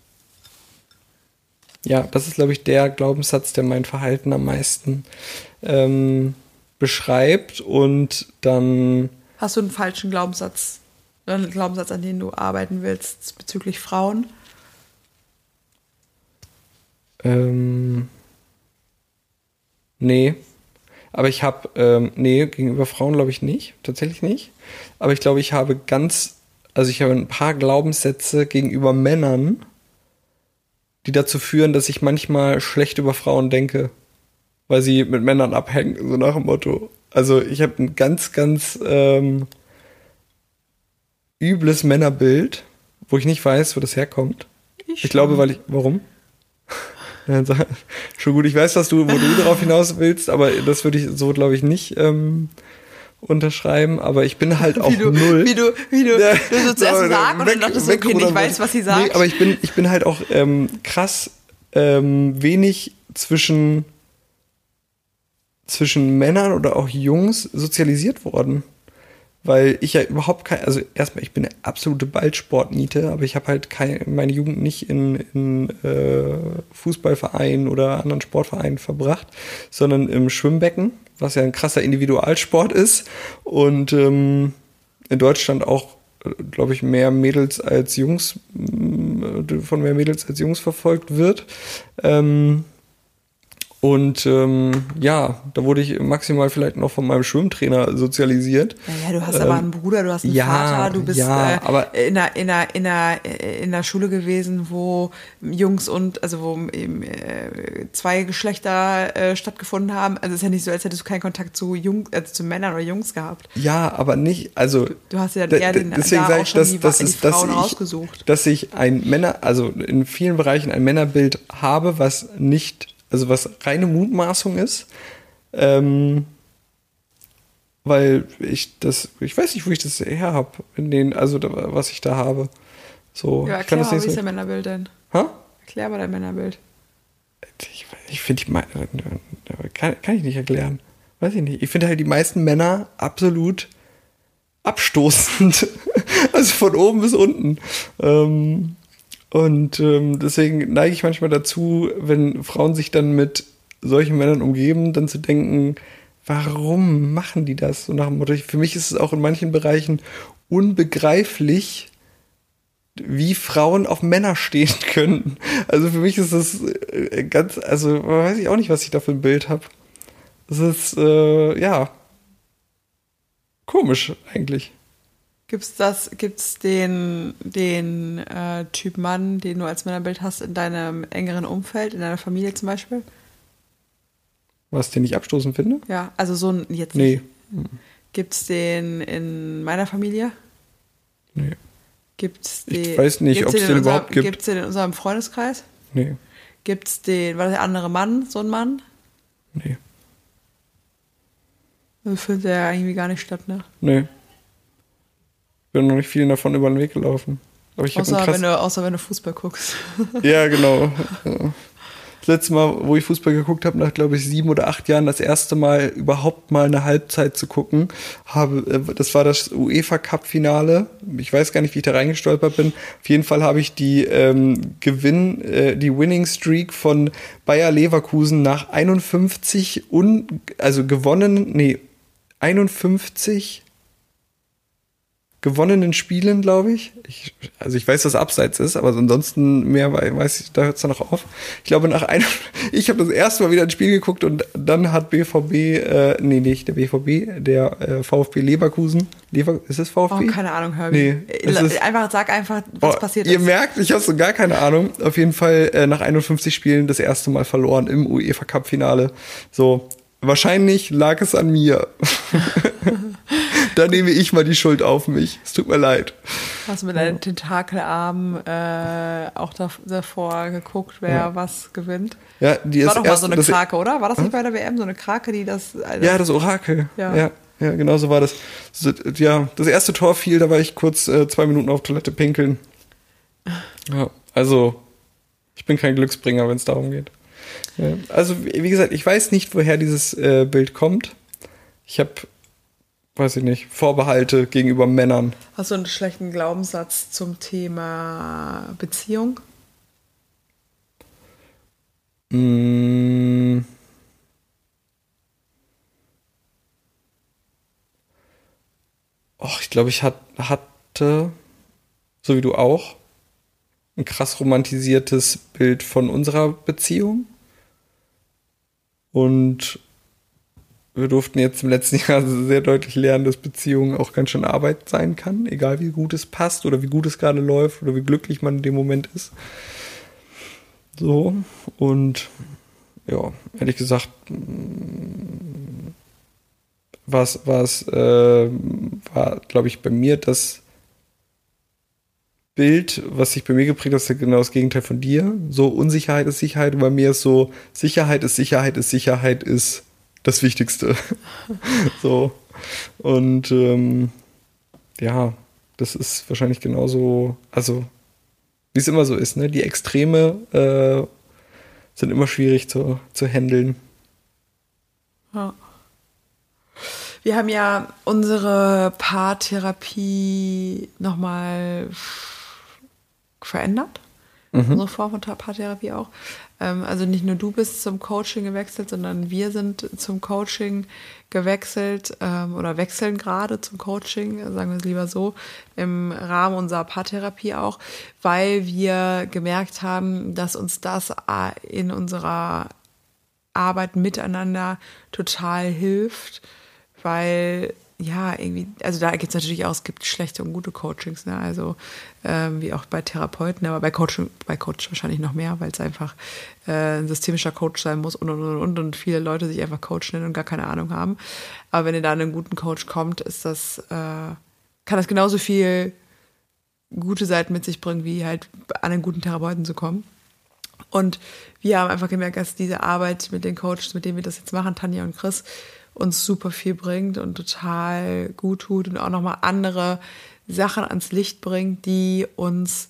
ja, das ist, glaube ich, der Glaubenssatz, der mein Verhalten am meisten ähm, beschreibt und dann... Hast du einen falschen Glaubenssatz, einen Glaubenssatz, an den du arbeiten willst bezüglich Frauen? Ähm, nee. Aber ich habe, ähm, nee, gegenüber Frauen glaube ich nicht, tatsächlich nicht. Aber ich glaube, ich habe ganz, also ich habe ein paar Glaubenssätze gegenüber Männern, die dazu führen, dass ich manchmal schlecht über Frauen denke, weil sie mit Männern abhängen, so nach dem Motto. Also ich habe ein ganz, ganz ähm, übles Männerbild, wo ich nicht weiß, wo das herkommt. Ich, ich glaube, weil ich, warum? Schon gut, ich weiß, dass du, wo du darauf hinaus willst, aber das würde ich so, glaube ich, nicht ähm, unterschreiben, aber ich bin halt auch wie du, null. Wie du, wie du, ja, du so zuerst so, sagst und dann dachtest du, okay, ich weiß, was sie sagt. Nee, aber ich bin, ich bin halt auch ähm, krass ähm, wenig zwischen zwischen Männern oder auch Jungs sozialisiert worden. Weil ich ja überhaupt kein, also erstmal, ich bin eine absolute Ballsportniete, aber ich habe halt keine, meine Jugend nicht in, in äh, Fußballvereinen oder anderen Sportvereinen verbracht, sondern im Schwimmbecken, was ja ein krasser Individualsport ist und ähm, in Deutschland auch, glaube ich, mehr Mädels als Jungs, von mehr Mädels als Jungs verfolgt wird. Ähm, Und ähm, ja, da wurde ich maximal vielleicht noch von meinem Schwimmtrainer sozialisiert. Ja, ja, du hast ähm, aber einen Bruder, du hast einen ja, Vater, du bist ja, äh, aber in der in der in der in der Schule gewesen, wo Jungs und also wo eben äh, zwei Geschlechter äh, stattgefunden haben. Also es ist ja nicht so, als hättest du keinen Kontakt zu Jung, also zu Männern oder Jungs gehabt. Ja, aber nicht, also du hast ja eher den, deswegen da sage auch ich, schon dass, die, dass, die es, Frauen dass rausgesucht. Ich, dass ich ein Männer, also in vielen Bereichen ein Männerbild habe, was nicht also was reine Mutmaßung ist, ähm, weil ich das, ich weiß nicht, wo ich das her habe, in den, also da, was ich da habe. So, Ja, ich kann erklär das mal, nicht wie ist so. dein Männerbild denn? Hä? Erklär mal dein Männerbild. Ich, ich finde die, me- kann, kann ich nicht erklären. Weiß ich nicht. Ich finde halt die meisten Männer absolut abstoßend. Also von oben bis unten. Ähm, und ähm, deswegen neige ich manchmal dazu, wenn Frauen sich dann mit solchen Männern umgeben, dann zu denken, warum machen die das? So nach dem Motto, für mich ist es auch in manchen Bereichen unbegreiflich, wie Frauen auf Männer stehen können. Also für mich ist das ganz, also weiß ich auch nicht, was ich da für ein Bild habe. Das ist, äh, ja, komisch eigentlich. Gibt's das, gibt's den, den äh, Typ Mann, den du als Männerbild hast, in deinem engeren Umfeld, in deiner Familie zum Beispiel? Was den ich abstoßend finde? Ja, also so ein, jetzt Nee. nicht. Gibt's den in meiner Familie? Nee. Gibt's Ich den, weiß nicht, gibt's ob es in den unserem- überhaupt gibt. Gibt's den in unserem Freundeskreis? Nee. Gibt's den, war das der andere Mann, so ein Mann? Nee. Das findet ja irgendwie gar nicht statt, ne? Nee. Ich bin noch nicht vielen davon über den Weg gelaufen. Aber ich habe Außer, einen krass. wenn du, außer wenn du Fußball guckst. Ja, genau. Ja. Das letzte Mal, wo ich Fußball geguckt habe, nach, glaube ich, sieben oder acht Jahren, das erste Mal überhaupt mal eine Halbzeit zu gucken, habe, das war das UEFA-Cup-Finale. Ich weiß gar nicht, wie ich da reingestolpert bin. Auf jeden Fall habe ich die ähm, Gewinn, äh, die Winning Streak von Bayer Leverkusen nach einundfünfzig un, also gewonnenen, nee, einundfünfzig gewonnenen Spielen, glaube ich. ich. Also ich weiß, dass Abseits ist, aber ansonsten mehr weiß ich, da hört es dann noch auf. Ich glaube, nach einem, ich habe das erste Mal wieder ein Spiel geguckt und dann hat B V B, äh, nee, nicht der B V B, der äh, VfB Leverkusen, Lever, ist es VfB? Oh, keine Ahnung, Herbie. Nee, es ist- Einfach, sag einfach, was Oh, passiert ihr ist. merkt, ich habe so gar keine Ahnung. Auf jeden Fall äh, nach einundfünfzig Spielen das erste Mal verloren im UEFA-Cup-Finale. So, wahrscheinlich lag es an mir. Da nehme ich mal die Schuld auf mich. Es tut mir leid. Hast du mit deinen Tentakelarmen äh, auch da, davor geguckt, wer Ja. was gewinnt? Ja, die War ist doch mal erst, so eine das, Krake, oder? War das nicht bei der W M so eine Krake, die das... Äh, Ja, das Orakel. Ja. Ja, ja, genau so war das. So, ja, das erste Tor fiel, da war ich kurz äh, zwei Minuten auf Toilette pinkeln. Ja, also ich bin kein Glücksbringer, wenn es darum geht. Ja, also wie wie gesagt, ich weiß nicht, woher dieses äh, Bild kommt. Ich habe, weiß ich nicht, Vorbehalte gegenüber Männern. Hast du einen schlechten Glaubenssatz zum Thema Beziehung? Mm. Och, ich glaube, ich hat, hatte, so wie du auch, ein krass romantisiertes Bild von unserer Beziehung. Und wir durften jetzt im letzten Jahr sehr deutlich lernen, dass Beziehung auch ganz schön Arbeit sein kann, egal wie gut es passt oder wie gut es gerade läuft oder wie glücklich man in dem Moment ist. So, und ja, ehrlich gesagt, was, was, äh, war, glaube ich, bei mir das Bild, was sich bei mir geprägt hat, ist genau das Gegenteil von dir. So, Unsicherheit ist Sicherheit, und bei mir ist so, Sicherheit ist Sicherheit ist Sicherheit ist das Wichtigste. So. Und ähm, ja, das ist wahrscheinlich genauso, also wie es immer so ist, ne? Die Extreme äh, sind immer schwierig zu, zu handeln. Ja. Wir haben ja unsere Paartherapie nochmal verändert. Mhm. Unsere Form von Paartherapie auch. Ähm, also nicht nur du bist zum Coaching gewechselt, sondern wir sind zum Coaching gewechselt ähm, oder wechseln gerade zum Coaching, sagen wir es lieber so, im Rahmen unserer Paartherapie auch, weil wir gemerkt haben, dass uns das in unserer Arbeit miteinander total hilft, weil ja, irgendwie, also da gibt es natürlich auch, es gibt schlechte und gute Coachings, ne? Also ähm, wie auch bei Therapeuten, aber bei Coaching, bei Coach wahrscheinlich noch mehr, weil es einfach äh, ein systemischer Coach sein muss und und und und und viele Leute sich einfach Coach nennen und gar keine Ahnung haben. Aber wenn ihr da an einen guten Coach kommt, ist das, äh, kann das genauso viel gute Seiten mit sich bringen, wie halt an einen guten Therapeuten zu kommen. Und wir haben einfach gemerkt, dass diese Arbeit mit den Coaches, mit denen wir das jetzt machen, Tanja und Chris, uns super viel bringt und total gut tut und auch nochmal andere Sachen ans Licht bringt, die uns,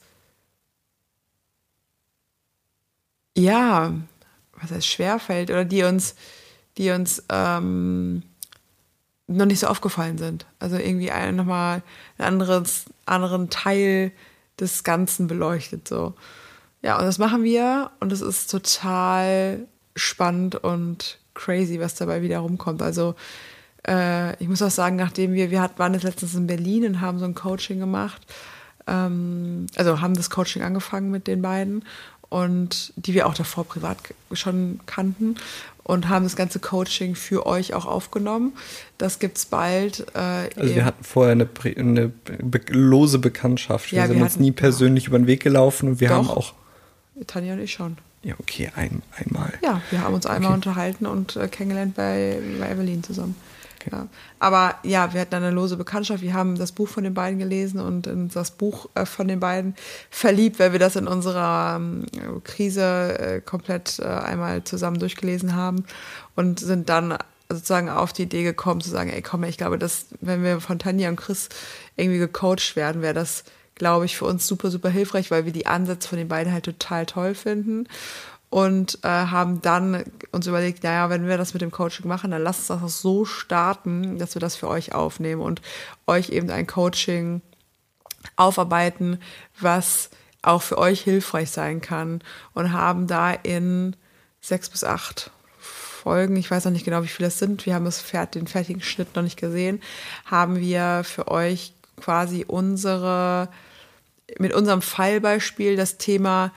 ja, was heißt schwerfällt oder die uns, die uns ähm, noch nicht so aufgefallen sind. Also irgendwie ein, nochmal ein anderes, anderen Teil des Ganzen beleuchtet, so. Ja, und das machen wir und es ist total spannend und crazy, was dabei wieder rumkommt. Also äh, ich muss auch sagen, nachdem wir, wir hat, waren jetzt letztens in Berlin und haben so ein Coaching gemacht, ähm, also haben das Coaching angefangen mit den beiden und die wir auch davor privat schon kannten und haben das ganze Coaching für euch auch aufgenommen. Das gibt's bald. Äh, also wir hatten vorher eine, eine be- lose Bekanntschaft. Wir ja, sind wir uns hatten, nie persönlich ja. über den Weg gelaufen und wir Doch. haben auch... Tanja und ich schon. Ja, okay, ein, einmal. Ja, wir haben uns einmal okay. unterhalten und äh, kennengelernt bei, bei Evelyn zusammen. Okay. Ja. Aber ja, wir hatten eine lose Bekanntschaft. Wir haben das Buch von den beiden gelesen und in das Buch äh, von den beiden verliebt, weil wir das in unserer ähm, Krise äh, komplett äh, einmal zusammen durchgelesen haben und sind dann sozusagen auf die Idee gekommen zu sagen, ey komm, ich glaube, dass wenn wir von Tanja und Chris irgendwie gecoacht werden, wäre das, glaube ich, für uns super, super hilfreich, weil wir die Ansätze von den beiden halt total toll finden und äh, haben dann uns überlegt, naja, wenn wir das mit dem Coaching machen, dann lasst uns das auch so starten, dass wir das für euch aufnehmen und euch eben ein Coaching aufarbeiten, was auch für euch hilfreich sein kann und haben da in sechs bis acht Folgen, ich weiß noch nicht genau, wie viele es sind, wir haben das, den fertigen Schnitt noch nicht gesehen, haben wir für euch quasi unsere, mit unserem Fallbeispiel das Thema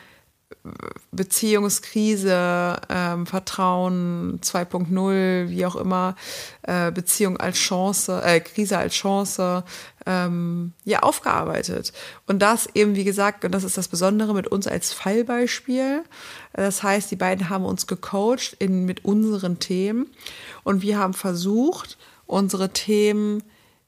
Beziehungskrise, ähm, Vertrauen zwei Punkt null, wie auch immer, äh, Beziehung als Chance, äh, Krise als Chance, ähm, ja, aufgearbeitet. Und das eben, wie gesagt, und das ist das Besondere mit uns als Fallbeispiel. Das heißt, die beiden haben uns gecoacht in, mit unseren Themen und wir haben versucht, unsere Themen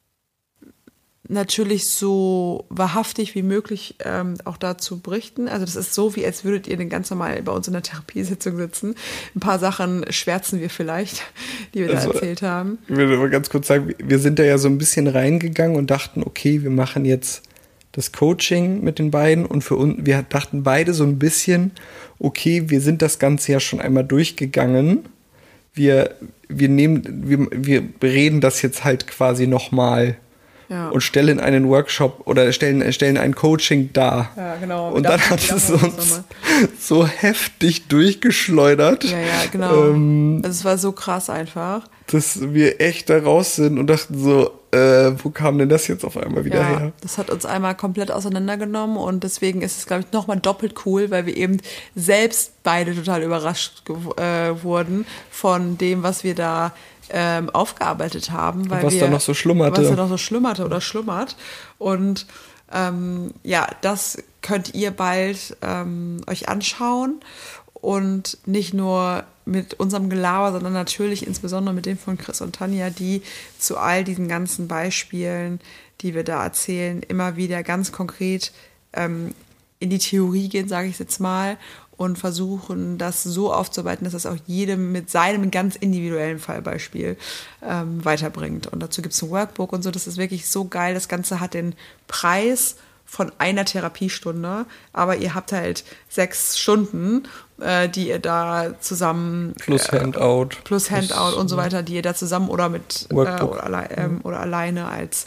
natürlich so wahrhaftig wie möglich ähm, auch dazu berichten. Also das ist so, wie als würdet ihr den ganz normal bei uns in der Therapiesitzung sitzen. Ein paar Sachen schwärzen wir vielleicht, die wir also, da erzählt haben. Ich will aber ganz kurz sagen, wir sind da ja so ein bisschen reingegangen und dachten, okay, wir machen jetzt das Coaching mit den beiden und für uns, wir dachten beide so ein bisschen, okay, wir sind das Ganze ja schon einmal durchgegangen. Wir, wir nehmen, wir, wir reden das jetzt halt quasi nochmal. Ja. Und stellen einen Workshop oder stellen, stellen ein Coaching dar. Ja, genau. Und dann hat es uns so heftig durchgeschleudert. Ja, ja, genau. Ähm, also es war so krass einfach. Dass wir echt da raus sind und dachten so, äh, wo kam denn das jetzt auf einmal wieder ja, her? Das hat uns einmal komplett auseinandergenommen und deswegen ist es, glaube ich, nochmal doppelt cool, weil wir eben selbst beide total überrascht ge- äh, wurden von dem, was wir da Ähm, aufgearbeitet haben, weil was wir, da noch so schlummerte. Was da noch so schlummerte oder schlummert. Und ähm, ja, das könnt ihr bald ähm, euch anschauen und nicht nur mit unserem Gelaber, sondern natürlich insbesondere mit dem von Chris und Tanja, die zu all diesen ganzen Beispielen, die wir da erzählen, immer wieder ganz konkret ähm, in die Theorie gehen, sage ich jetzt mal, und versuchen, das so aufzuarbeiten, dass das auch jedem mit seinem ganz individuellen Fallbeispiel ähm, weiterbringt. Und dazu gibt es ein Workbook und so. Das ist wirklich so geil. Das Ganze hat den Preis von einer Therapiestunde, aber ihr habt halt sechs Stunden, äh, die ihr da zusammen... Plus äh, Handout. Plus Handout plus, und so weiter, die ihr da zusammen oder mit äh, oder, alle, ähm, oder alleine als...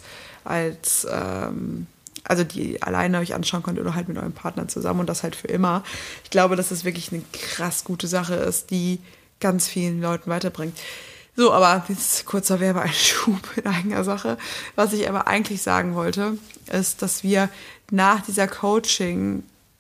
als ähm, also die alleine euch anschauen könnt oder halt mit eurem Partner zusammen und das halt für immer. Ich glaube, dass das wirklich eine krass gute Sache ist, die ganz vielen Leuten weiterbringt. So, aber jetzt kurzer Werbeeinschub in eigener Sache. Was ich aber eigentlich sagen wollte, ist, dass wir nach dieser Coaching,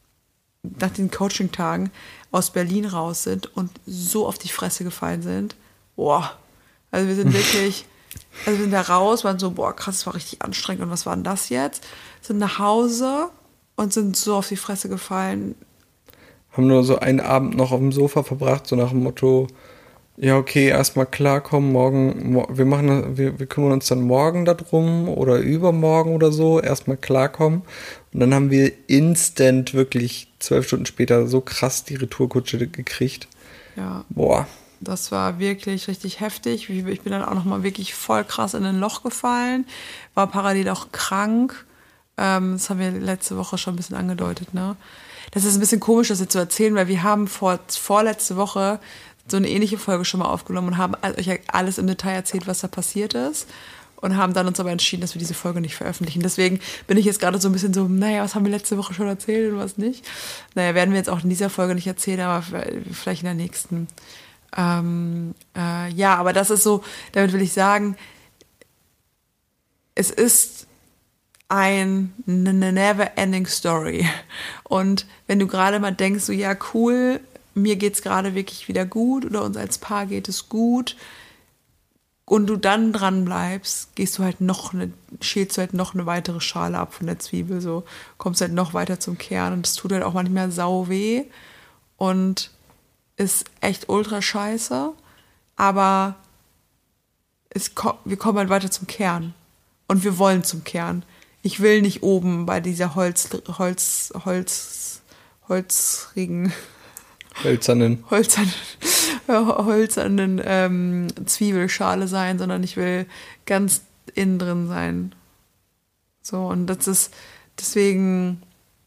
nach den Coaching-Tagen aus Berlin raus sind und so auf die Fresse gefallen sind. Boah, also wir sind wirklich... Also wir sind da raus, waren so, boah, krass, das war richtig anstrengend und was war denn das jetzt? Sind nach Hause und sind so auf die Fresse gefallen. Haben nur so einen Abend noch auf dem Sofa verbracht, so nach dem Motto, Ja, okay, erstmal klarkommen, morgen, mo- wir machen, wir, wir kümmern uns dann morgen darum oder übermorgen oder so, erstmal klarkommen. Und dann haben wir instant wirklich zwölf Stunden später so krass die Retourkutsche gekriegt. Ja. Boah. Das war wirklich richtig heftig. Ich bin dann auch nochmal wirklich voll krass in ein Loch gefallen, war parallel auch krank. Ähm, das haben wir letzte Woche schon ein bisschen angedeutet, ne? Das ist ein bisschen komisch, das jetzt zu erzählen, weil wir haben vor, vorletzte Woche so eine ähnliche Folge schon mal aufgenommen und haben euch alles im Detail erzählt, was da passiert ist. Und haben dann uns aber entschieden, dass wir diese Folge nicht veröffentlichen. Deswegen bin ich jetzt gerade so ein bisschen so, naja, was haben wir letzte Woche schon erzählt und was nicht? Naja, werden wir jetzt auch in dieser Folge nicht erzählen, aber vielleicht in der nächsten. Ähm, äh, ja, aber das ist so, damit will ich sagen, es ist ein, eine never-ending Story. Und wenn du gerade mal denkst, so ja, cool, mir geht's gerade wirklich wieder gut oder uns als Paar geht es gut und du dann dran bleibst, gehst du halt noch eine, schälst du halt noch eine weitere Schale ab von der Zwiebel, so kommst halt noch weiter zum Kern und es tut halt auch manchmal sau weh und ist echt ultra scheiße, aber es, wir kommen halt weiter zum Kern und wir wollen zum Kern. Ich will nicht oben bei dieser Holz, Holz, Holz, holzrigen, Hölzernen, hölzernen, hölzernen ähm, Zwiebelschale sein, sondern ich will ganz innen drin sein. So, und das ist deswegen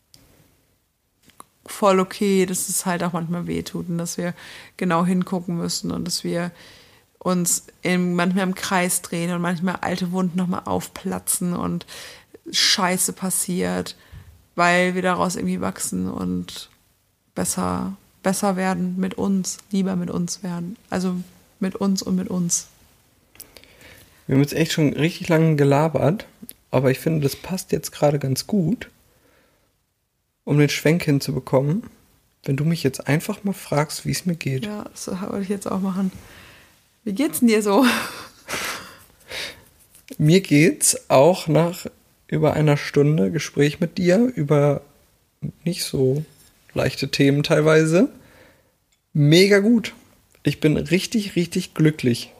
voll okay, dass es halt auch manchmal wehtut und dass wir genau hingucken müssen und dass wir uns im, manchmal im Kreis drehen und manchmal alte Wunden nochmal aufplatzen und Scheiße passiert, weil wir daraus irgendwie wachsen und besser, besser werden mit uns, lieber mit uns werden. Also mit uns und mit uns. wir haben jetzt echt schon richtig lange gelabert, aber ich finde, das passt jetzt gerade ganz gut, um den Schwenk hinzubekommen, wenn du mich jetzt einfach mal fragst, wie es mir geht. Ja, das wollte ich jetzt auch machen. Wie geht's denn dir so? Mir geht's auch nach über einer Stunde Gespräch mit dir über nicht so leichte Themen teilweise mega gut. Ich bin richtig, richtig glücklich.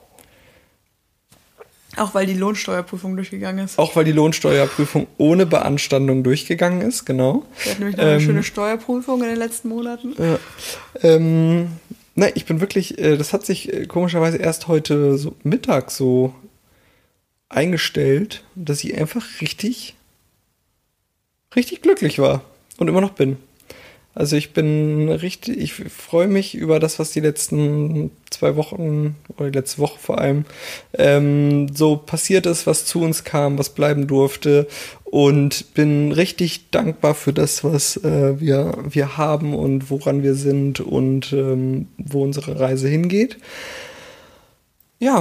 Auch weil die Lohnsteuerprüfung durchgegangen ist. Auch weil die Lohnsteuerprüfung ohne Beanstandung durchgegangen ist, genau. Wir hatten nämlich noch eine ähm, schöne Steuerprüfung in den letzten Monaten. Ja. Ähm, nein, ich bin wirklich, äh, das hat sich äh, komischerweise erst heute so Mittag so eingestellt, dass ich einfach richtig, richtig glücklich war und immer noch bin. Also ich bin richtig, ich freue mich über das, was die letzten zwei Wochen oder die letzte Woche vor allem ähm, so passiert ist, was zu uns kam, was bleiben durfte und bin richtig dankbar für das, was äh, wir, wir haben und woran wir sind und ähm, wo unsere Reise hingeht. Ja.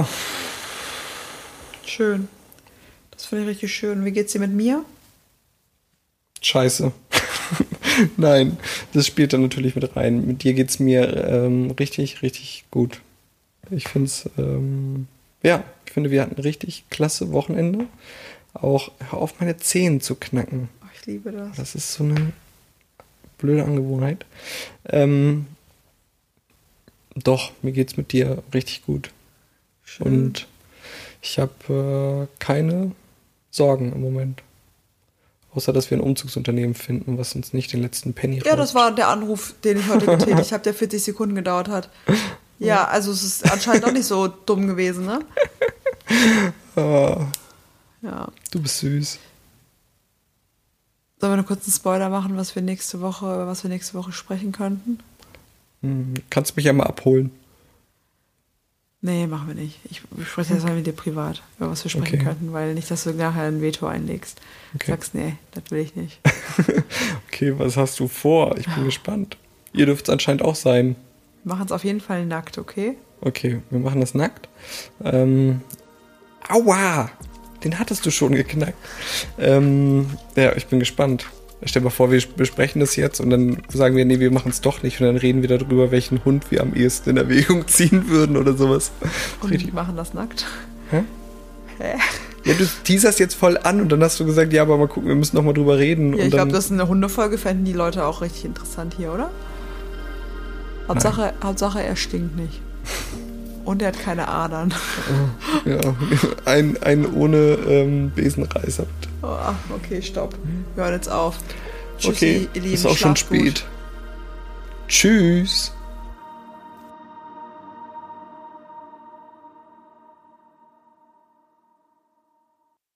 Schön. Das finde ich richtig schön. Wie geht's dir mit mir? Scheiße. Nein, das spielt da natürlich mit rein. Mit dir geht's mir ähm, richtig, richtig gut. Ich finde es, ähm, ja, ich finde, wir hatten ein richtig klasse Wochenende. Auch, hör auf, meine Zehen zu knacken. Oh, ich liebe das. Das ist so eine blöde Angewohnheit. Ähm, doch, mir geht's mit dir richtig gut. Schön. Und ich habe äh, keine Sorgen im Moment. Außer, dass wir ein Umzugsunternehmen finden, was uns nicht den letzten Penny raubt. Ja, das war der Anruf, den ich heute getätigt habe, der vierzig Sekunden gedauert hat. Ja, also es ist anscheinend auch nicht so dumm gewesen, ne? Oh, ja. Du bist süß. Sollen wir noch kurz einen Spoiler machen, was wir nächste Woche, über was wir nächste Woche sprechen könnten? Hm, kannst mich ja mal abholen. Nee, machen wir nicht. Ich spreche jetzt mal mit dir privat, über was wir sprechen Okay. könnten, weil nicht, dass du nachher ein Veto einlegst. Okay. Sagst, nee, das will ich nicht. Okay, was hast du vor? Ich bin gespannt. Ihr dürft es anscheinend auch sein. Wir machen es auf jeden Fall nackt, okay? Okay, wir machen das nackt. Ähm, aua! Den hattest du schon geknackt. Ähm, ja, ich bin gespannt. Stell dir mal vor, wir besprechen das jetzt und dann sagen wir, nee, wir machen es doch nicht und dann reden wir darüber, welchen Hund wir am ehesten in Erwägung ziehen würden oder sowas. Und Richtig. wir machen das nackt. Hä? Hä? Ja, du teaserst jetzt voll an und dann hast du gesagt, ja, aber mal gucken, wir müssen noch mal drüber reden. Ja, und ich glaube, dann, das ist eine Hundefolge, fänden die Leute auch richtig interessant hier, oder? Hauptsache, Hauptsache er stinkt nicht. Und er hat keine Adern. Ja, ein, ein ohne ähm, Besenreißer. Oh, okay, stopp. Wir hören jetzt auf. Tschüssi, Okay, ihr Lieben, ist auch schon schlaft gut. spät. Tschüss.